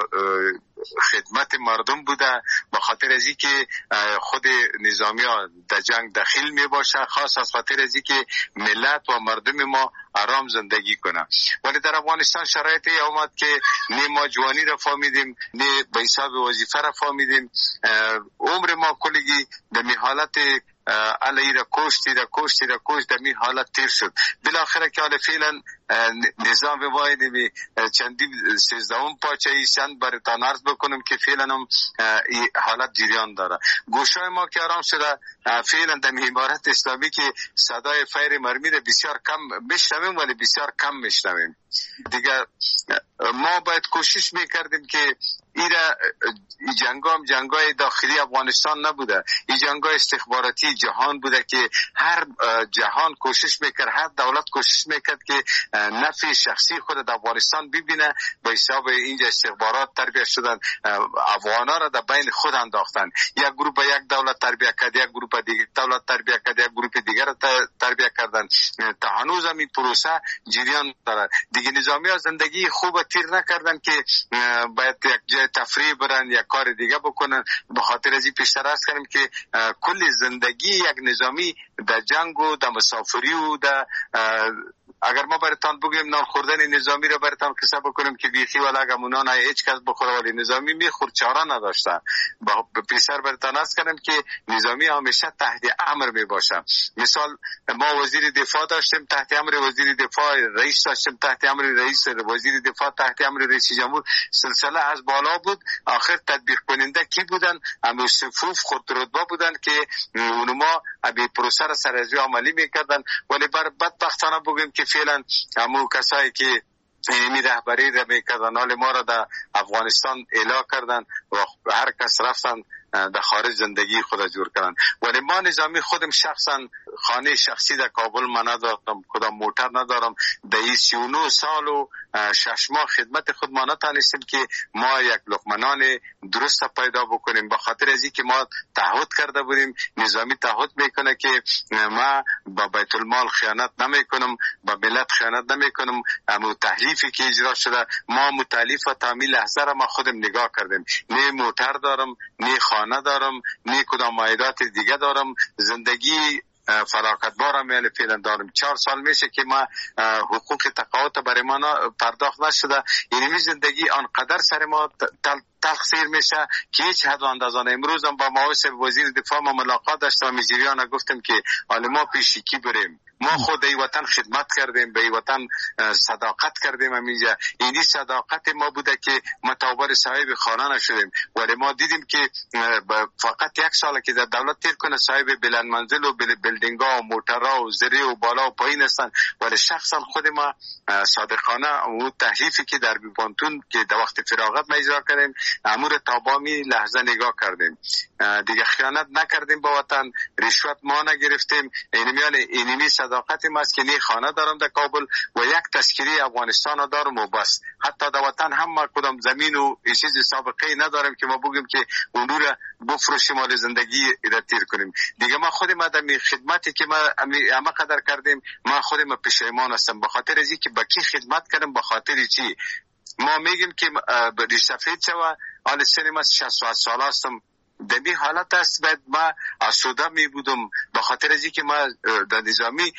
خدمت مردم بوده، به خاطر از اینکه خود نظامی ها در جنگ داخل می باشه، خاص از خاطر از اینکه ملت و مردم ما آرام زندگی کنه. ولی در افغانستان شرایطی آمد که نه ما جوانی را فهمیدیم، نه به حساب وظیفه را فهمیدیم. عمر ما کلگی در می حالت علی را کشتی را کشتی را کشت در می حالت تیر شد. بالاخره که حالا فعلا نظام واحد می چندی سیزدهم پاچه ایشان برتان عرض بکنم که فعلا هم حالت جریان داره. گوشای ما که آرام شده، فعلا در عمارت اسلامی که صدای فیر مرمی را بسیار کم میشنویم، ولی بسیار کم میشنویم. دیگه ما باید کوشش میکردیم که ایرا جنگام جنگای داخلی افغانستان نبوده، این جنگای استخباراتی جهان بوده که هر جهان کوشش میکرد، هر دولت کوشش میکرد که نفع شخصی خود در افغانستان ببینه. به حساب اینجا استخبارات تربیت شدن، افغانا را در بین خود انداختن. یک گروه یک دولت تربیت کرد، یک گروه دیگر دولت تربیت کرد، یک گروه دیگر تربیت کردن. تا هنوز هم این پروسه جریان داره. دیگه نظامی ها زندگی خوب تیر نکردن که باید یک جای تفریح برن یا کار دیگه بکنن. به خاطر از این پیشتر عرض کردم که کل زندگی یک نظامی در جنگ و در مسافری و در اگر ما برتان بگیم نان خوردن نظامی را برتان قصه بکنیم که بیخی ولا گمونان های هیچ کس بخوره، ولی نظامی میخورد، چاره نداشته. به پیشتر برتان عرض کردم که نظامی همیشه تحت امر می باشه. مثال ما وزیر دفاع داشتیم تحت امر وزیر دفاع، رئیس داشتیم تحت امر رئیس، وزیر دفاع تحت امر رئیس جمهور. سلسله از بالا بود. آخر تطبیق کننده کی بودن؟ همون صفوف خود رتبه بودن که اونما ابی پروسه را سرازی عملی میکردن. ولی بر بدبختانه بگیم که فعلا همون کسایی که این رهبری را میکردن حال ما را در افغانستان اعلا کردن و هر کس رفتن در خارج زندگی خود جور کردن. ولی ما نظامی خودم شخصا خانه شخصی در کابل ما ندارم، کدام موتر ندارم. در این سی و نه سال و شش ماه خدمت خود ما نتانستیم که ما یک لقمنان درست پیدا بکنیم. به خاطر از اینکه ما تعهد کرده بودیم، نظامی تعهد میکنه که ما با بیت المال خیانت نمیکنم، با ملت خیانت نمیکنم. اما تحلیفی که اجرا شده، ما متعلیف و تعمیل لحظه را ما خودم نگاه کردیم. نه موتر دارم، نه خانه دارم، نه کدام عایدات دیگه دارم. زندگی فراغت بارم میل فعلا دارم. چهار سال میشه که ما حقوق تقاعد برای ما پرداخت نشده. یعنی زندگی آنقدر سر ما تل تقصیر میشه که هیچ حد و اندازه نه. امروز هم با معاون وزیر دفاع ما ملاقات داشتم، میجریان گفتم که حالا ما پیشی کی بریم. ما خود ای وطن خدمت کردیم، به ای وطن صداقت کردیم. همینجا اینی صداقت ما بوده که متوابر صاحب خانه نشدیم. ولی ما دیدیم که فقط یک سال که در دولت تیر کنه صاحب بلند منزل و بلدینگ ها و موترها و زری و بالا و پایین هستن. ولی شخصا خود ما صادقانه و تحریفی که در بیبانتون که در وقت فراغت ما اجرا کردیم، امور تابامی لحظه نگاه کردیم. دیگه خیانت نکردیم با وطن، رشوت ما نگرفتیم. اینمیان اینمی صداقت ما است که نه خانه دارم در کابل و یک تذکره افغانستان دارم و بس. حتی در وطن هم ما کدام زمین و چیز سابقه ندارم که ما بگیم که اون رو بفروشیم مال زندگی را تیر کنیم. دیگه ما خود ما در خدمتی که ما همه قدر کردیم، ما خود ما پشیمان هستم به خاطر از اینکه با کی خدمت کردم، به خاطر چی. ما میگیم که ریش سفید شوه حال سنم شصت سال هستم. در این حالت است باید ما آسوده می بودم به خاطر از اینکه ما در نظامی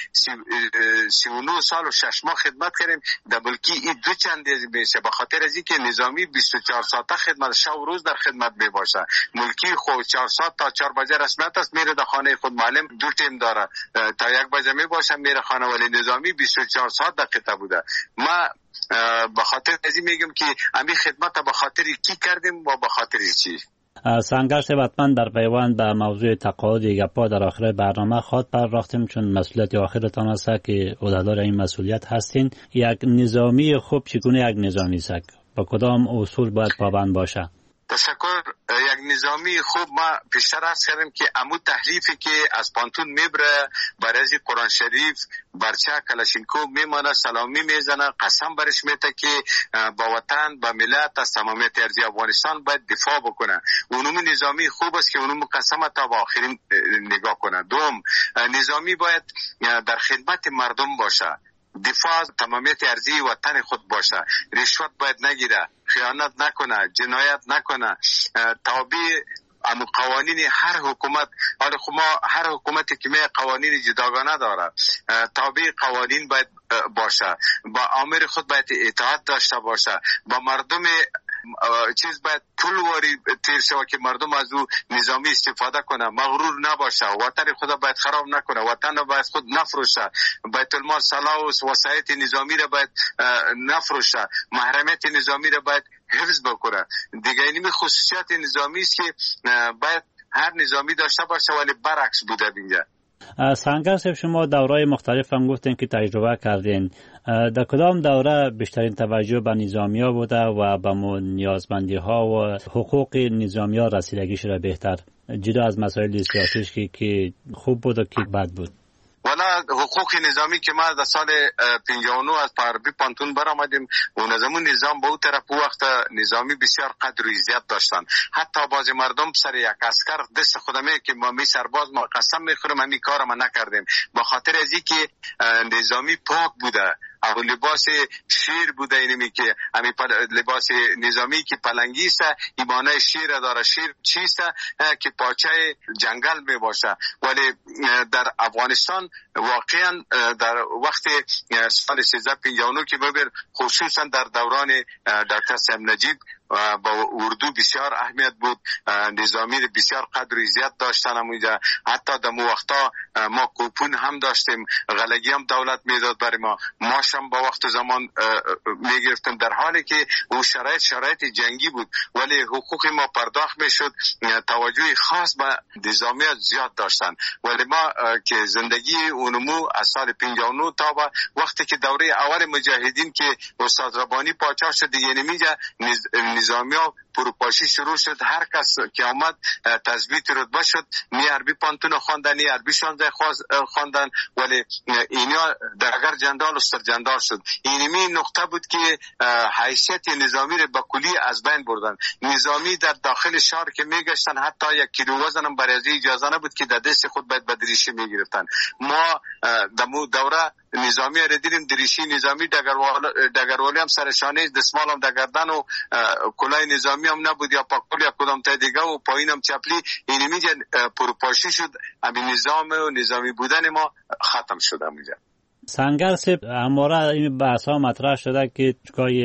سی و نه سال و شش ماه خدمت کردیم. در بلکی این دو چند میشه به خاطر از اینکه نظامی بیست و چهار ساعته خدمت، شب و روز در خدمت می باشه. ملکی خود چهار ساعت تا چهار بجه رسمیت است، میره در خانه خود. معلم دو تیم داره، تا یک بجه می باشه میره خانه. ولی نظامی بیست و چهار ساعت دقیقه بوده. ما به خاطر از این میگم که همین خدمت به خاطر کی کردیم و به خاطر چی. سنگرش وطن در پیوند به موضوع تقاعد گپا در آخر برنامه خود پرداختیم، چون مسئولیت آخرتان است که عهدهدار این مسئولیت هستین. یک نظامی خوب چگونه یک نظامی است؟ با کدام اصول باید پابند باشه؟ تشکر. یک نظامی خوب ما پیشتر عرض کردم که امو تحریفی که از پانتون میبره برای قرآن شریف برچه کلاشینکوف میمانه، سلامی میزنه، قسم برش میته که با وطن با ملت از تمامیت ارضی افغانستان باید دفاع بکنه. اونم نظامی خوب است که اونم قسم تا با آخرین نگاه کنه. دوم، نظامی باید در خدمت مردم باشه، دفاع تمامیت ارضی وطن خود باشه، رشوت باید نگیره، خیانت نکنه، جنایت نکنه، تابع اما قوانین هر حکومت. حالا خب ما هر حکومتی که می قوانین جداگانه داره، تابع قوانین باید باشه، با آمر خود باید اطاعت داشته باشه، با مردم چیز باید پول واری تیر شود که مردم از او نظامی استفاده کنه، مغرور نباشه، وطن خدا باید خراب نکنه، وطن باید خود نفروشه، بیت المال صلاح و وسایت نظامی را باید نفروشه، محرمیت نظامی را باید حفظ بکنه. دیگه اینمی خصوصیت نظامی است که باید هر نظامی داشته باشه، ولی برعکس بوده بینجا. سنگر صاحب، شما دورهای مختلف هم گفتین که تجربه کردین. در کدام دوره بیشترین توجه به نظامی ها بوده و به نیازمندی ها و حقوق نظامی ها رسیدگیش را بهتر، جدا از مسائل سیاسیش که که خوب بود و که بد بود؟ والا حقوق نظامی که ما در سال پنجاه و نه از پاربی پانتون برآمدیم و نظام نظام به اون طرف وقت نظامی بسیار قدر و عزت داشتن. حتی بعض مردم سر یک عسکر دست خودمه که ما می سرباز ما قسم میخورم همین کار ما نکردیم، با خاطر از اینکه نظامی پاک بوده، او لباس شیر بوده، اینمی که همین لباس نظامی که پلنگی است، ایمانه شیر داره. شیر چیست که پاچه جنگل می باشه. ولی در افغانستان واقعا در وقت سال سیزده پنجاه و نه که ببر، خصوصا در دوران دکتر صاحب نجیب با اردو بسیار اهمیت بود، نظامی بسیار قدر و عزت داشتن همونجا. حتی در مو وقتا ما کوپون هم داشتیم، غلگی هم دولت میداد برای ما، ماش هم با وقت زمان میگرفتیم، در حالی که اون شرایط شرایط جنگی بود، ولی حقوق ما پرداخت میشد. توجه خاص به نظامی زیاد داشتن. ولی ما که زندگی اونمو از سال پنجاه و نه تا وقتی که دوره اول مجاهدین که استاد ربانی پاچا شد دیگه نمیجا نظامی ها پروپاشی شروع شد. هر کس که آمد تثبیت رتبه شد، نی عربی پانتون خواندن، نی عربی شانزده خواندن، ولی اینا درگر جندال و سرجندال شد. اینمی نقطه بود که حیثیت نظامی رو با کلی از بین بردن. نظامی در داخل شهر که میگشتن حتی یک کیلو وزن هم برای اجازه نبود که در دست خود باید بدریشی میگرفتن. ما در مو دوره نظامی را دیدیم، دریشی نظامی، دگروالی هم سرشانه، دستمال هم دگردن و کلاه نظامی هم نبود یا پاکول یا کدام تا دیگه و پایین هم چپلی. اینمی جن پروپاشی شد، همین نظام و نظامی بودن ما ختم شد همینجا. سنگر صاحب، همواره این بحث ها مطرح شده که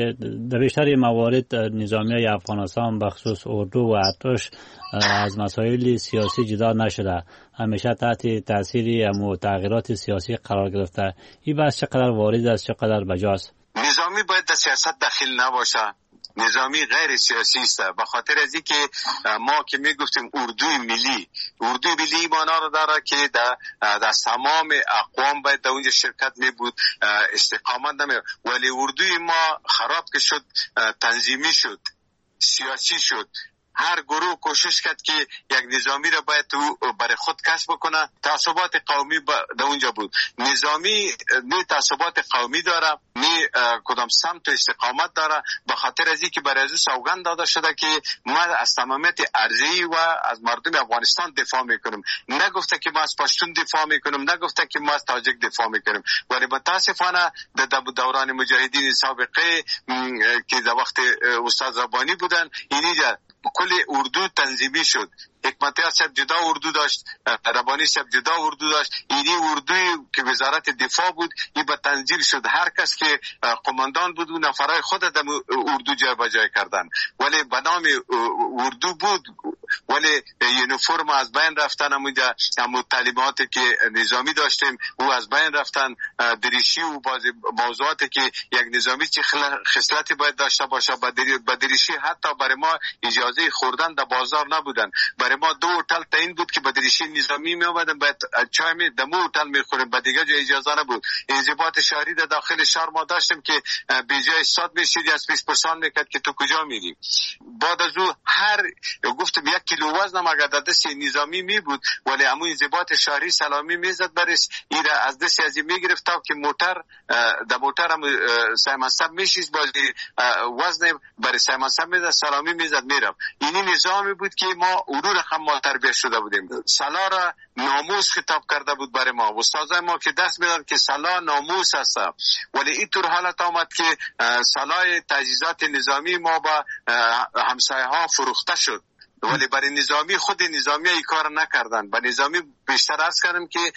در بیشتر موارد نظامی های افغانستان بخصوص اردو و ارتش از مسائل سیاسی جدا نشده، همیشه تحت تاثیر تغییرات سیاسی قرار گرفته. این بحث چقدر وارد است، چقدر بجاست؟ نظامی باید در سیاست داخل نباشه، نظامی غیر سیاسی است. به خاطر از اینکه ما که میگفتیم اردوی ملی، اردوی ملی معنا رو داره که در در تمام اقوام باید در اونجا شرکت می بود، استقامت نمی. ولی اردوی ما خراب که شد، تنظیمی شد، سیاسی شد. هر گروه کوشش کرد که یک نظامی را باید برای خود کسب بکنه. تعصبات قومی در اونجا بود. نظامی نه تعصبات قومی داره، نه کدام سمت و استقامت داره. به خاطر از اینکه برای از سوگند داده شده که ما از تمامیت ارضی و از مردم افغانستان دفاع میکنیم. نگفته که ما از پشتون دفاع میکنیم، نگفته که ما از تاجک دفاع میکنیم. ولی متاسفانه در دوران مجاهدین سابقه که در وقت استاد ربانی بودن، اینی کل اردو تنظیمی شد. حکمتی صاحب جدا اردو داشت، ربانی صاحب جدا اردو داشت. اینی اردوی که وزارت دفاع بود، این به تنظیم شد. هر کس که قماندان بود و نفرای خود در اردو جای بجای کردن. ولی به نام اردو بود، ولی یونیفرم از بین رفتن، همونجا همون تعلیماتی که نظامی داشتیم او از بین رفتن، دریشی و بعضی موضوعاتی که یک نظامی چه خصلتی باید داشته باشه با دریشی حتی برای ما اجازه خوردن در بازار نبودن. برای ما دو هتل تعیین بود که با دریشی نظامی می اومدن باید چای می دمو هتل میخوریم، با دیگه جای اجازه نبود. انضباط شهری در داخل شهر ما داشتیم که به جای صد میشید از بیست پرسنت میکرد که تو کجا میری. بعد از او هر گفتم یک کیلو وزن اگر در دست نظامی می بود ولی همون انضباط شهری سلامی میزد برش ایره از دست ازی میگرفت تا که موتر در موتر هم سیمنسب میشید بازی وزن برای سیمنسب میزد سلامی میزد میرم. اینی نظامی بود که ما اونو رقم ما تربیت شده بودیم. سلا را ناموس خطاب کرده بود برای ما. استادای ما که دست میدن که سلا ناموس است، ولی اینطور حالت آمد که سلای تجهیزات نظامی ما با همسایه ها فروخته شد، ولی برای نظامی خود نظامی ای کار نکردن. برای نظامی بیشتر از کردم که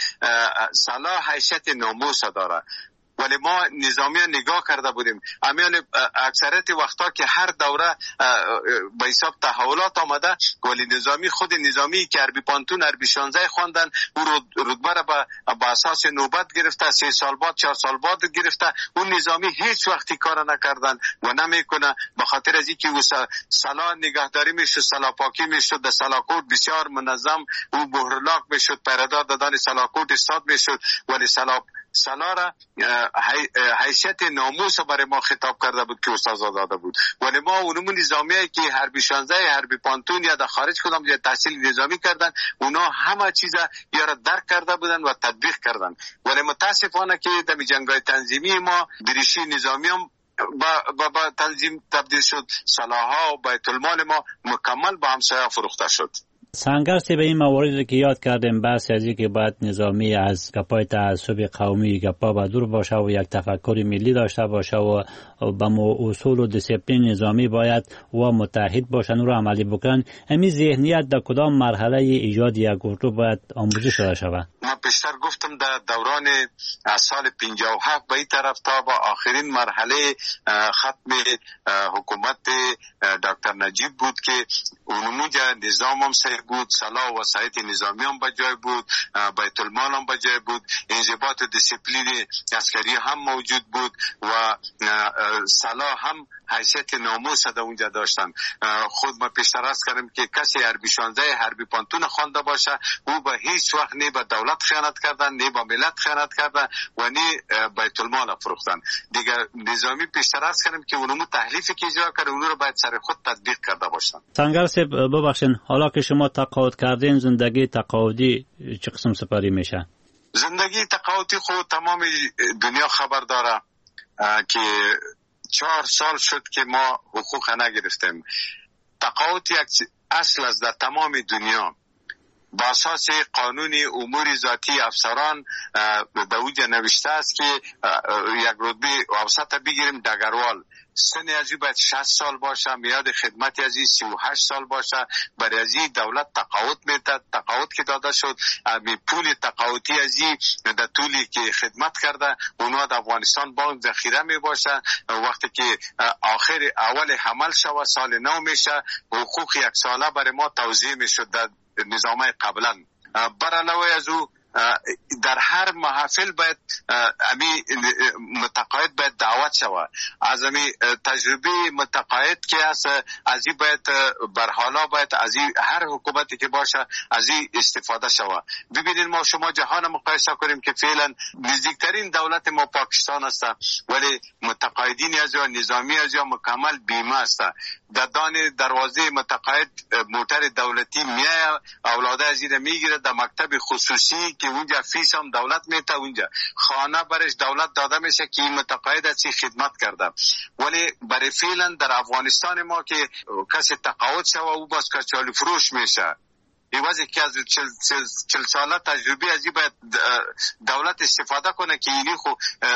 سلا حیثیت ناموس داره، ولی ما نظامی نگاه کرده بودیم. امیال اکثریت وقتا که هر دوره به حساب تحولات آمده، ولی نظامی خود نظامی که عربی پانتون عربی شانزده خواندن او رتبه را با اساس نوبت گرفته، سه سال بعد چهار سال بعد گرفته. اون نظامی هیچ وقتی کار نکردن و نمیکنه، به خاطر از اینکه او سلا نگهداری میشد، سلا پاکی میشد، در سلاکوت بسیار منظم او بهرلاک میشد، پیردار دادن سلاکوت استاد میشد، ولی سلا سلا را حیثیت ناموس برای ما خطاب کرده بود که استاد داده بود. ولی ما اونمون نظامیه که حربی شانزده حربی پانتون یا در خارج کدام یا تحصیل نظامی کردن، اونا همه چیز یا را درک کرده بودن و تطبیق کردن. ولی متاسفانه که در جنگای تنظیمی ما دریشی نظامی هم با, با, با تنظیم تبدیل شد، سلاحا و بیت المال ما مکمل با همسایه فروخته شد. سنگرسی به این مواردی که یاد کردیم، بحث از اینکه باید نظامی از گپای تعصب قومی گپا با دور باشه و یک تفکر ملی داشته باشه و با اصول و دیسیپلین نظامی باید و متحد باشن و رو عملی بکنن. همین ذهنیت در کدام مرحله ایجاد یک گروه باید آموزش شده شود؟ من پیشتر گفتم در دوران از سال پنجاه و هفت به این طرف تا با آخرین مرحله ختم حکومت دکتر نجیب بود که اونموجه نظام هم صحیح بود، سلاح و وسایط نظامی هم بجای بود، بیت المال هم بجای بود، انضباط و دیسیپلین عسکری هم موجود بود و سلاح هم حیثیت ناموس در اونجا داشتن. خود ما پیشتر از کردم که کسی حربی شانزده حربی پانتون خوانده باشه او به هیچ وقت نه به دولت خیانت کردن، نه به ملت خیانت کردن و نه بیت المال فروختن. دیگه نظامی پیشتر از کردم که اونمو تحلیفی که اجرا کرده اونو رو باید سر خود تطبیق کرده باشن. سنگر صاحب ببخشین، حالا که شما تقاعد کردین، زندگی تقاعدی چه قسم سپری میشه؟ زندگی تقاعدی خود تمام دنیا خبر داره که چهار سال شد که ما حقوق نگرفتیم. تقاعد یک اصل است در تمام دنیا. با اساس قانون امور ذاتی افسران در اوجه نوشته است که یک رتبه اوسط بگیریم دگروال، سن ازی باید شصت سال باشه، میاد خدمت ازی سی و هشت سال باشه. برای ازی دولت تقاعد میداد، تقاعد که داده شد می پول تقاعدی ازی در طولی که خدمت کرده اونها در افغانستان بانک ذخیره می باشه. وقتی که آخر اول حمل شود سال نو میشه، حقوق یک ساله برای ما توزیع میشد در نظامه قبلا. بر علاوه از او در هر محافل باید امی متقاعد باید دعوت شود. از امی تجربه متقاعد که است از این باید بر حالا باید از این هر حکومتی که باشه از این استفاده شود. ببینید ما شما جهان مقایسه کنیم که فعلا نزدیکترین دولت ما پاکستان است، ولی متقاعدین از یا نظامی از یا مکمل بیمه است. در دان دروازه متقاعد موتر دولتی میای اولاده از این میگیره، در مکتب خصوصی که اونجا فیس هم دولت میته، اونجا خانه برش دولت داده میشه که این متقاعد از خدمت کرده. ولی برای فعلا در افغانستان ما که کسی تقاعد شوه او باز کچالی فروش میشه. ایواز که از چل, چل, چل ساله تجربه ازی باید دولت استفاده کنه که اینی خو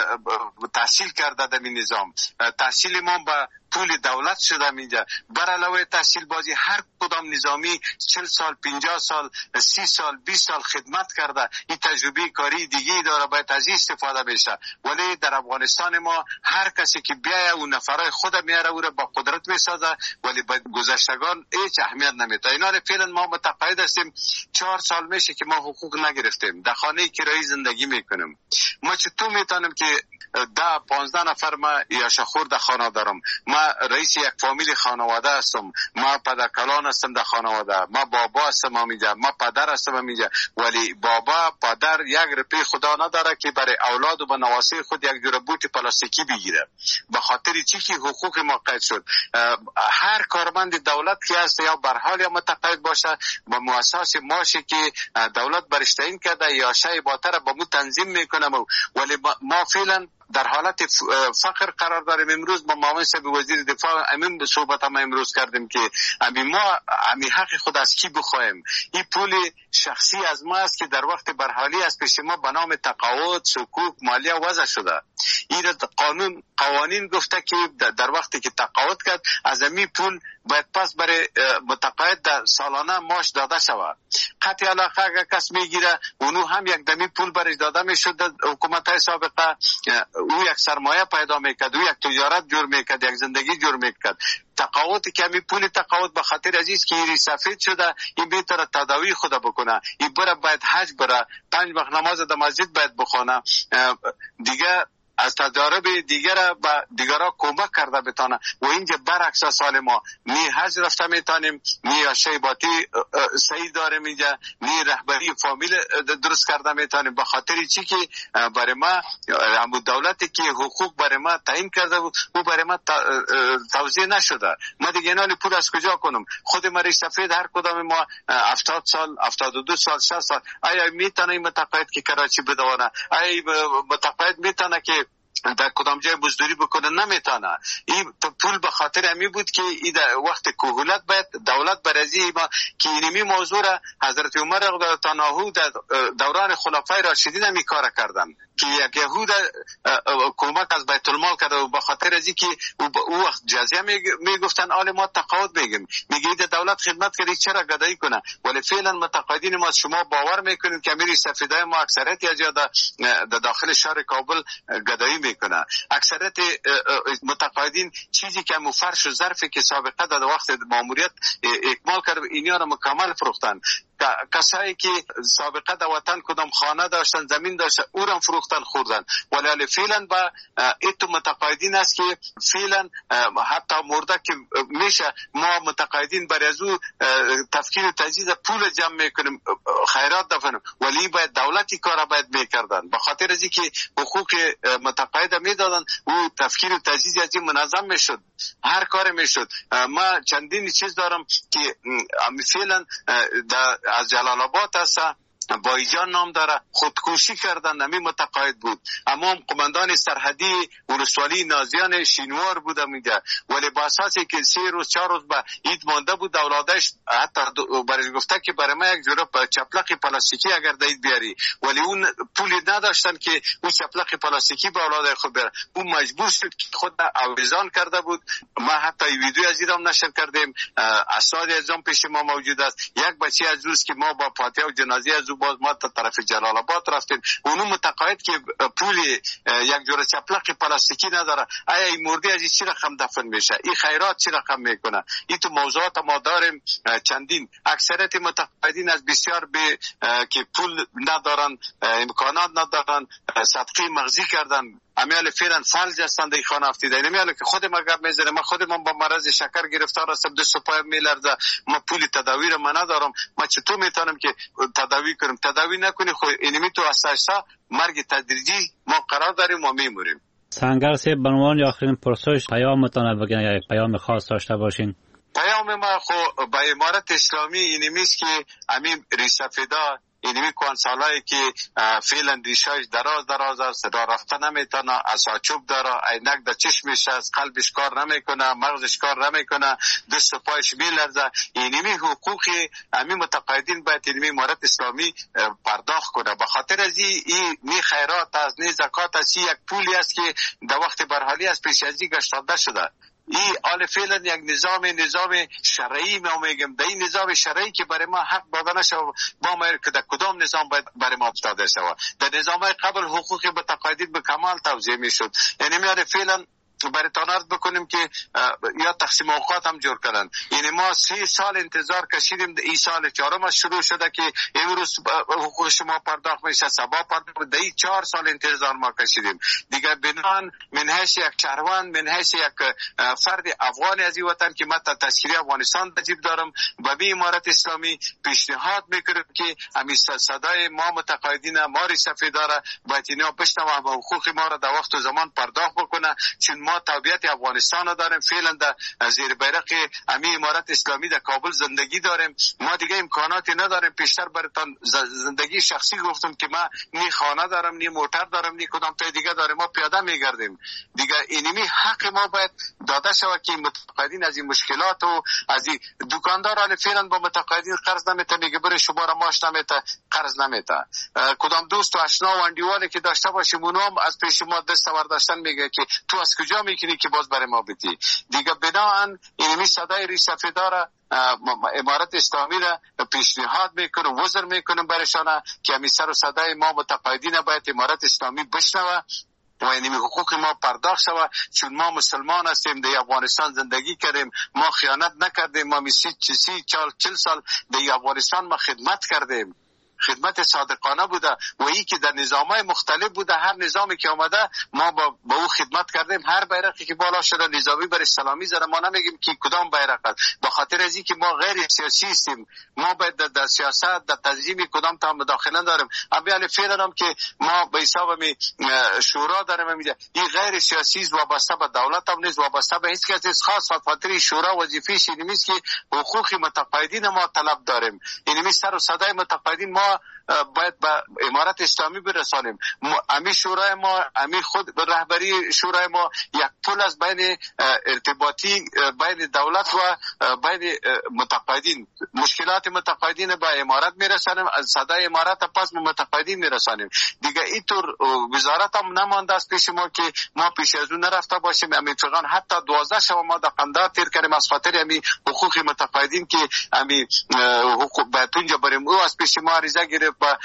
تحصیل کرده در این نظام. تحصیل ما با پول دولت شده اینجا. بر علاوه تحصیل بازی هر کدام نظامی چل سال، پنجاه سال، سی سال، بیست سال خدمت کرده. این تجربه کاری دیگه داره، باید از این استفاده بشه. ولی در افغانستان ما هر کسی که بیایه اون نفرای خود میاره او را با قدرت میسازه، ولی با گذشتگان هیچ اهمیت نمیده. اینا فعلا ما متقاعد هستیم چهار سال میشه که ما حقوق نگرفتیم، در خانه کرایی زندگی میکنیم. ما چطور میتونیم که ده پانزده نفر ما یاشخور در خانه دارم، ما رئیس یک فامیل خانواده هستم، ما پدرکلان هستم در خانواده، ما بابا هستم همینجا، ما پدر هستم همینجا، ولی بابا پدر یک روپیه خدا نداره که برای اولاد و به نواسه خود یک جور بوت پلاستیکی بگیره. به خاطر چی که حقوق ما قید شد. هر کارمند دولت که هست یا بر حال یا متقاعد باشه با مؤسسه ماشه که دولت برش تعیین کرده یا شای باتر با مو تنظیم میکنه، ولی ما فعلا در حالت فقر قرار داریم. امروز با معاون صاحب وزیر دفاع امین صحبت ما امروز کردیم که امی ما امی حق خود از کی بخوایم. این پول شخصی از ما است که در وقت برحالی از پیش ما به نام تقاعد، صکوک، مالیه وضع شده. این قانون قوانین گفته که در وقتی که تقاعد کرد از امی پول باید پس برای متقاعد در سالانه ماش داده شود. قطع علاقه اگر کس میگیره اونو هم یک دمی پول برش داده میشد. حکومت های سابقه او یک سرمایه پیدا میکرد، او یک تجارت جور میکرد، یک زندگی جور میکرد. تقاعد که می پول تقاعد به خاطر عزیز که این سفید شده، این بهتره تداوی خود بکنه، این بره باید حج بره، پنج وقت نماز در مسجد باید بخونه، دیگه از تجارب دیگر با دیگرها کمک کرده بتانه. و اینجا برعکس سال ما نی حج رفته میتانیم، نی شیباتی صحیح داریم اینجا، نی رهبری فامیل درست کرده میتانیم. به خاطر چی که برای ما همون دولتی که حقوق برای ما تعیین کرده بود او برای ما توزیع نشده. ما دیگه اینال پول از کجا کنم؟ خود ما ریش سفید هر کدام ما هفتاد سال، هفتاد و دو سال، شصت سال آیا میتونه این متقاعد که کراچی بدونه؟ آیا متقاعد میتونه که در کدام جای بزدوری بکنه؟ نمیتونه. این پول به خاطر امی بود که این در وقت کهولت باید دولت برازی ما که اینمی موضوع را حضرت عمر رضی الله عنه در دوران خلفای راشدین می کار کردن که یک یهود کمک از بیت المال کرده و به خاطر ازی که او وقت جزیه میگفتن آل ما تقاعد میگیم، میگه دولت خدمت کردی چرا گدایی کنه؟ ولی فعلا متقاعدین ما شما باور میکنید که امیر سفیدای ما اکثریت یا در داخل شهر کابل گدایی میکنه. اکثریت متقاعدین چیزی که مفرش و ظرفی که سابقه در وقت ماموریت اکمال کرد اینیا را مکمل فروختن. کسایی که سابقه در وطن کدام خانه داشتن، زمین داشتن، او را فروختن خوردن. ولی فعلا با ایتو متقاعدین است که فعلا حتی مرده که میشه ما متقاعدین برای از او تفکیر و تجهیز پول جمع میکنیم، خیرات دفنیم، ولی باید دولتی کارا باید میکردن. به خاطر از اینکه حقوق متقاعد میدادن او تفکیر و تجهیز از این منظم میشد، هر کار میشد. ما چندین چیز دارم که فعلا از جلال آباد هست بایجان نام داره، خودکشی کردن، نمی متقاعد بود. اما قماندان سرحدی ولسوالی نازیان شینوار بودم میگه، ولی با اساسی که سه روز چهار روز به عید مانده بود اولادش حتی برای گفته که برای ما یک جوره چپلق پلاستیکی اگر دید بیاری، ولی اون پولی نداشتن که اون چپلق پلاستیکی به اولاد خود بره. اون مجبور شد که خود آویزان کرده بود. ما حتی ویدیو از ایران نشر کردیم، اسناد از اون پیش ما موجود است. یک بچه از روز که ما با فاتحه و جنازه از باز ما تا طرف جلال آباد رفتیم، اونو متقاعد که پول یک جور چپلق پلاستیکی نداره، آیا این مردی از چی رقم دفن میشه؟ این خیرات چی رقم میکنه؟ این تو موضوعات ما داریم چندین. اکثریت متقاعدین از بسیار به که پول ندارن، امکانات ندارن، صدقه مغزی کردن، امیال فعلا فلج هستند در خانه افتیده. نمیاله که خود ما گپ میزنه، ما خودمون با مرض شکر گرفتار هستم، دست و پایم میلرزه، ما پول تداوی رو من ندارم، ما چطور میتونم که تداوی کنم؟ تداوی نکنی خو اینمی تو اساسا مرگ تدریجی ما قرار داریم و میموریم. سنگر سه به عنوان آخرین پرسش پیامتون بگین، یا یک پیام خاص داشته باشین. پیام ما خو با امارت اسلامی اینمی است که امیم ریسفیدا اینمی کانسالایی که فعلا ریشاش دراز دراز است، راه رفتن نمیتونه، اساچوب داره، عینک در چشمش است، قلبش کار نمیکنه، مغزش کار نمیکنه، دست و پایش میلرزه. اینمی حقوقی همین متقاعدین باید اینمی امارت اسلامی پرداخت کنه. به خاطر از این نی خیرات است، نی زکات است، یک پولی است که در وقت برحالی از پیش از این گشتاده شده. این حال فعلا یک نظام نظام شرعی ما میگم، در این نظام شرعی که برای ما حق داده نشه، با ما که در کدام نظام باید برای ما افتاده شود. در نظام قبل حقوق متقاعدین به کمال توزیع میشد. یعنی میاره فعلا برای تانارد بکنیم که یا تقسیم اوقات هم جور کردن. یعنی ما سه سال انتظار کشیدیم، این سال چهارم شروع شده که امروز حقوق شما پرداخت میشه، سبا پرداخت، در این چهار سال انتظار ما کشیدیم. دیگه بنان من حیث یک شهروند، من حیث یک فرد افغان از این وطن که من تذکیره افغانستان تجیب دارم، به بی امارت اسلامی پیشنهاد میکنم که همین صدای ما متقاعدین ما ریسفی داره باید اینا بشنوه و حقوق ما را در وقت و زمان پرداخت بکنه، چون ما تابعیت افغانستان داریم، فعلا در زیر بیرق امی امارت اسلامی در کابل زندگی داریم. ما دیگه امکاناتی نداریم. پیشتر براتون زندگی شخصی گفتم که ما نی خانه دارم، نی موتر دارم، نی کدام تا دیگه داریم، ما پیاده میگردیم. دیگه اینمی حق ما باید داده شود که متقاعدین از این مشکلات و از این دکانداران فعلا با متقاعدین قرض نمیته، میگه برای شما را ماش نمیته، قرض نمیته. کدام دوست و آشنا و اندیوالی که داشته باشیم اونم از پیش ما دست برداشتن میگه که تو از کجا میکنی که باز برای ما بدی. دیگه بناهن اینمی صدای ریشفیدار امارت اسلامی را پیشنهاد میکنم، وزر میکنم برشانه که همین سر و صدای ما متقاعدین باید امارت اسلامی بشنوه و اینمی حقوق ما پرداخت شود، چون ما مسلمان هستیم، در افغانستان زندگی کردیم، ما خیانت نکردیم، ما سی سی چال چل سال در افغانستان ما خدمت کردیم، خدمت صادقانه بوده و ای که در نظامای مختلف بوده، هر نظامی که آمده ما با, با او خدمت کردیم. هر بیرقی که بالا شده نظامی بر اسلامی زده، ما نمیگیم که کدام بیرق است، به خاطر از این که ما غیر سیاسی هستیم، ما باید در, در سیاست در تنظیم کدام تا مداخله داریم. اما فعلا هم که ما به حساب می شورا داریم، میگه این غیر سیاسی است، وابسته به دولت هم نیست، وابسته به هیچ کس نیست، خاص خاطر شورا وظیفه‌اش این است که حقوق متقاعدین ما طلب داریم. یعنی سر و صدای متقاعدین ما باید به امارت اسلامی برسانیم. امی شورای ما، امی خود رهبری شورای ما یک پل از بین ارتباطی بین دولت و بین متقاعدین، مشکلات متقاعدین به امارت میرسانیم، از صدای امارت پس به متقاعدین میرسانیم. دیگه اینطور وزارت هم نمانده است پیش ما که ما پیش از اون نرفته باشیم. امی فقط حتی دوازده شب ما در قندار تیر کردیم از خاطر امی حقوق متقاعدین که امی حقوق باید اونجا بریم. او از پیش ما عریضه گرفت با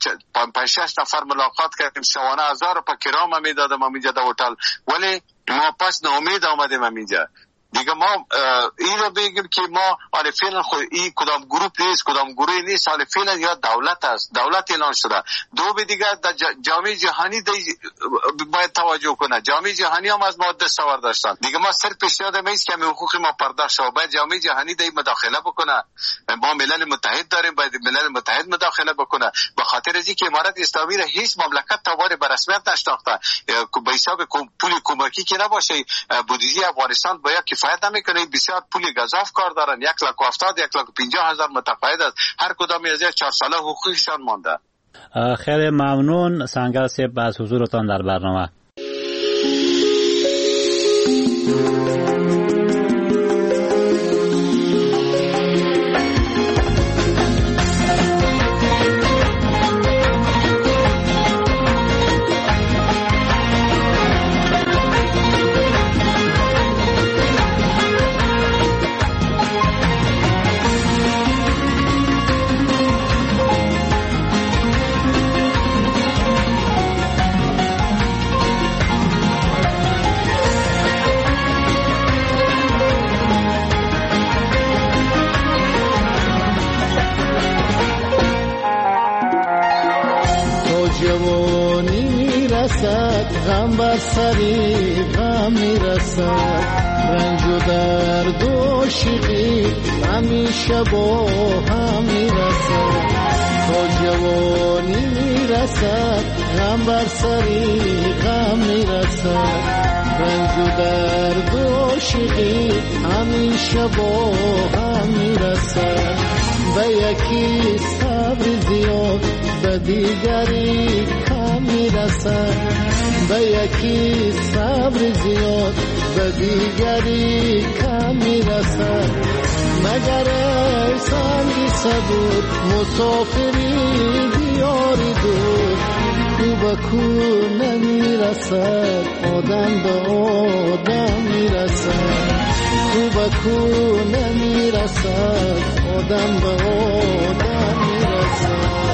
پنج شش نفر ملاقات کردیم، شوانه هزار روپیه کرام میدادم اینجا در هتل، ولی ما پس ناامید آمدیم اینجا. دیگه ما این رو بگیم که ما حالا فعلا خود این کدام گروپ نیست، کدام گروهی نیست، حالا فعلا یا دولت است، دولت اعلان شده. دو به دیگه در جامعه جهانی باید توجه کنه، جامعه جهانی هم از ما دستاورد داشتن. دیگه ما صرف پیشنهاد میست که حقوق ما پرداخت شود، باید جامعه جهانی در مداخله بکنه. ما ملل متحد داریم، باید ملل متحد مداخله بکنه، به خاطر از اینکه امارت اسلامی را هیچ مملکت تاوار به رسمیت نشناخته، به حساب پول کمکی که نباشه. بودجه افغانستان باید کفایت نمیکنه، بسیار پول گزاف کار دارن، یک لاک و هفتاد یک لاک و پنجاه هزار متقاعد است، هر کدام از یک چهار ساله حقوقشان مانده. خیلی ممنون سنگر سیب از حضورتان در برنامه. غم بر سری غم میرسد، رنج و درد و شیقی همیشه با هم میرسد. تا جوانی میرسد غم بر سری غم میرسد، رنج و درد و شیقی همیشه با هم میرسد. به یکی صبر زیاد به دیگری کم میرسد به یکی صبر زیاد به دیگری کم میرسد مگر ای سنگی صبور مسافری دیاری دور کو به کو نمیرسد آدم به آدم میرسد کو به کو نمیرسد آدم به آدم میرسد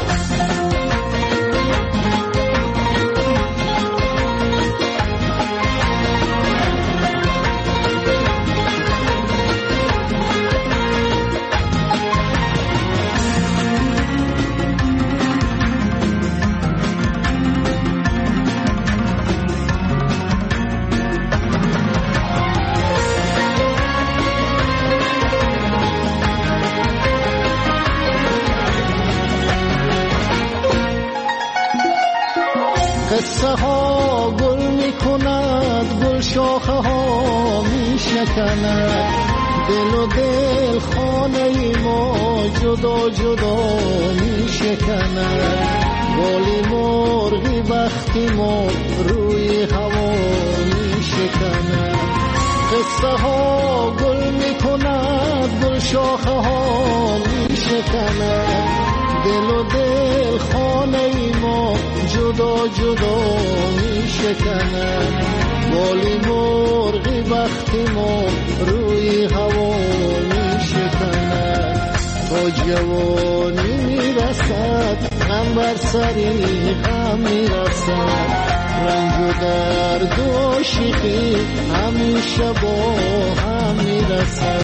قصه ها گل می کند گل شاخه ها می شکند دل و دل خانه ما جدا جدا می شکند بالی مرغی بختی ما روی هوا می شکند قصه ها گل می کند گل شاخه ها می شکند دل و دل خانه ما جدا جدا می شکند بالی مرغی بختی ما روی هوا می شکند تا جوانی می رسد غم بر سری غم می رسد رنج و درد و شیخی همیشه با هم می رسد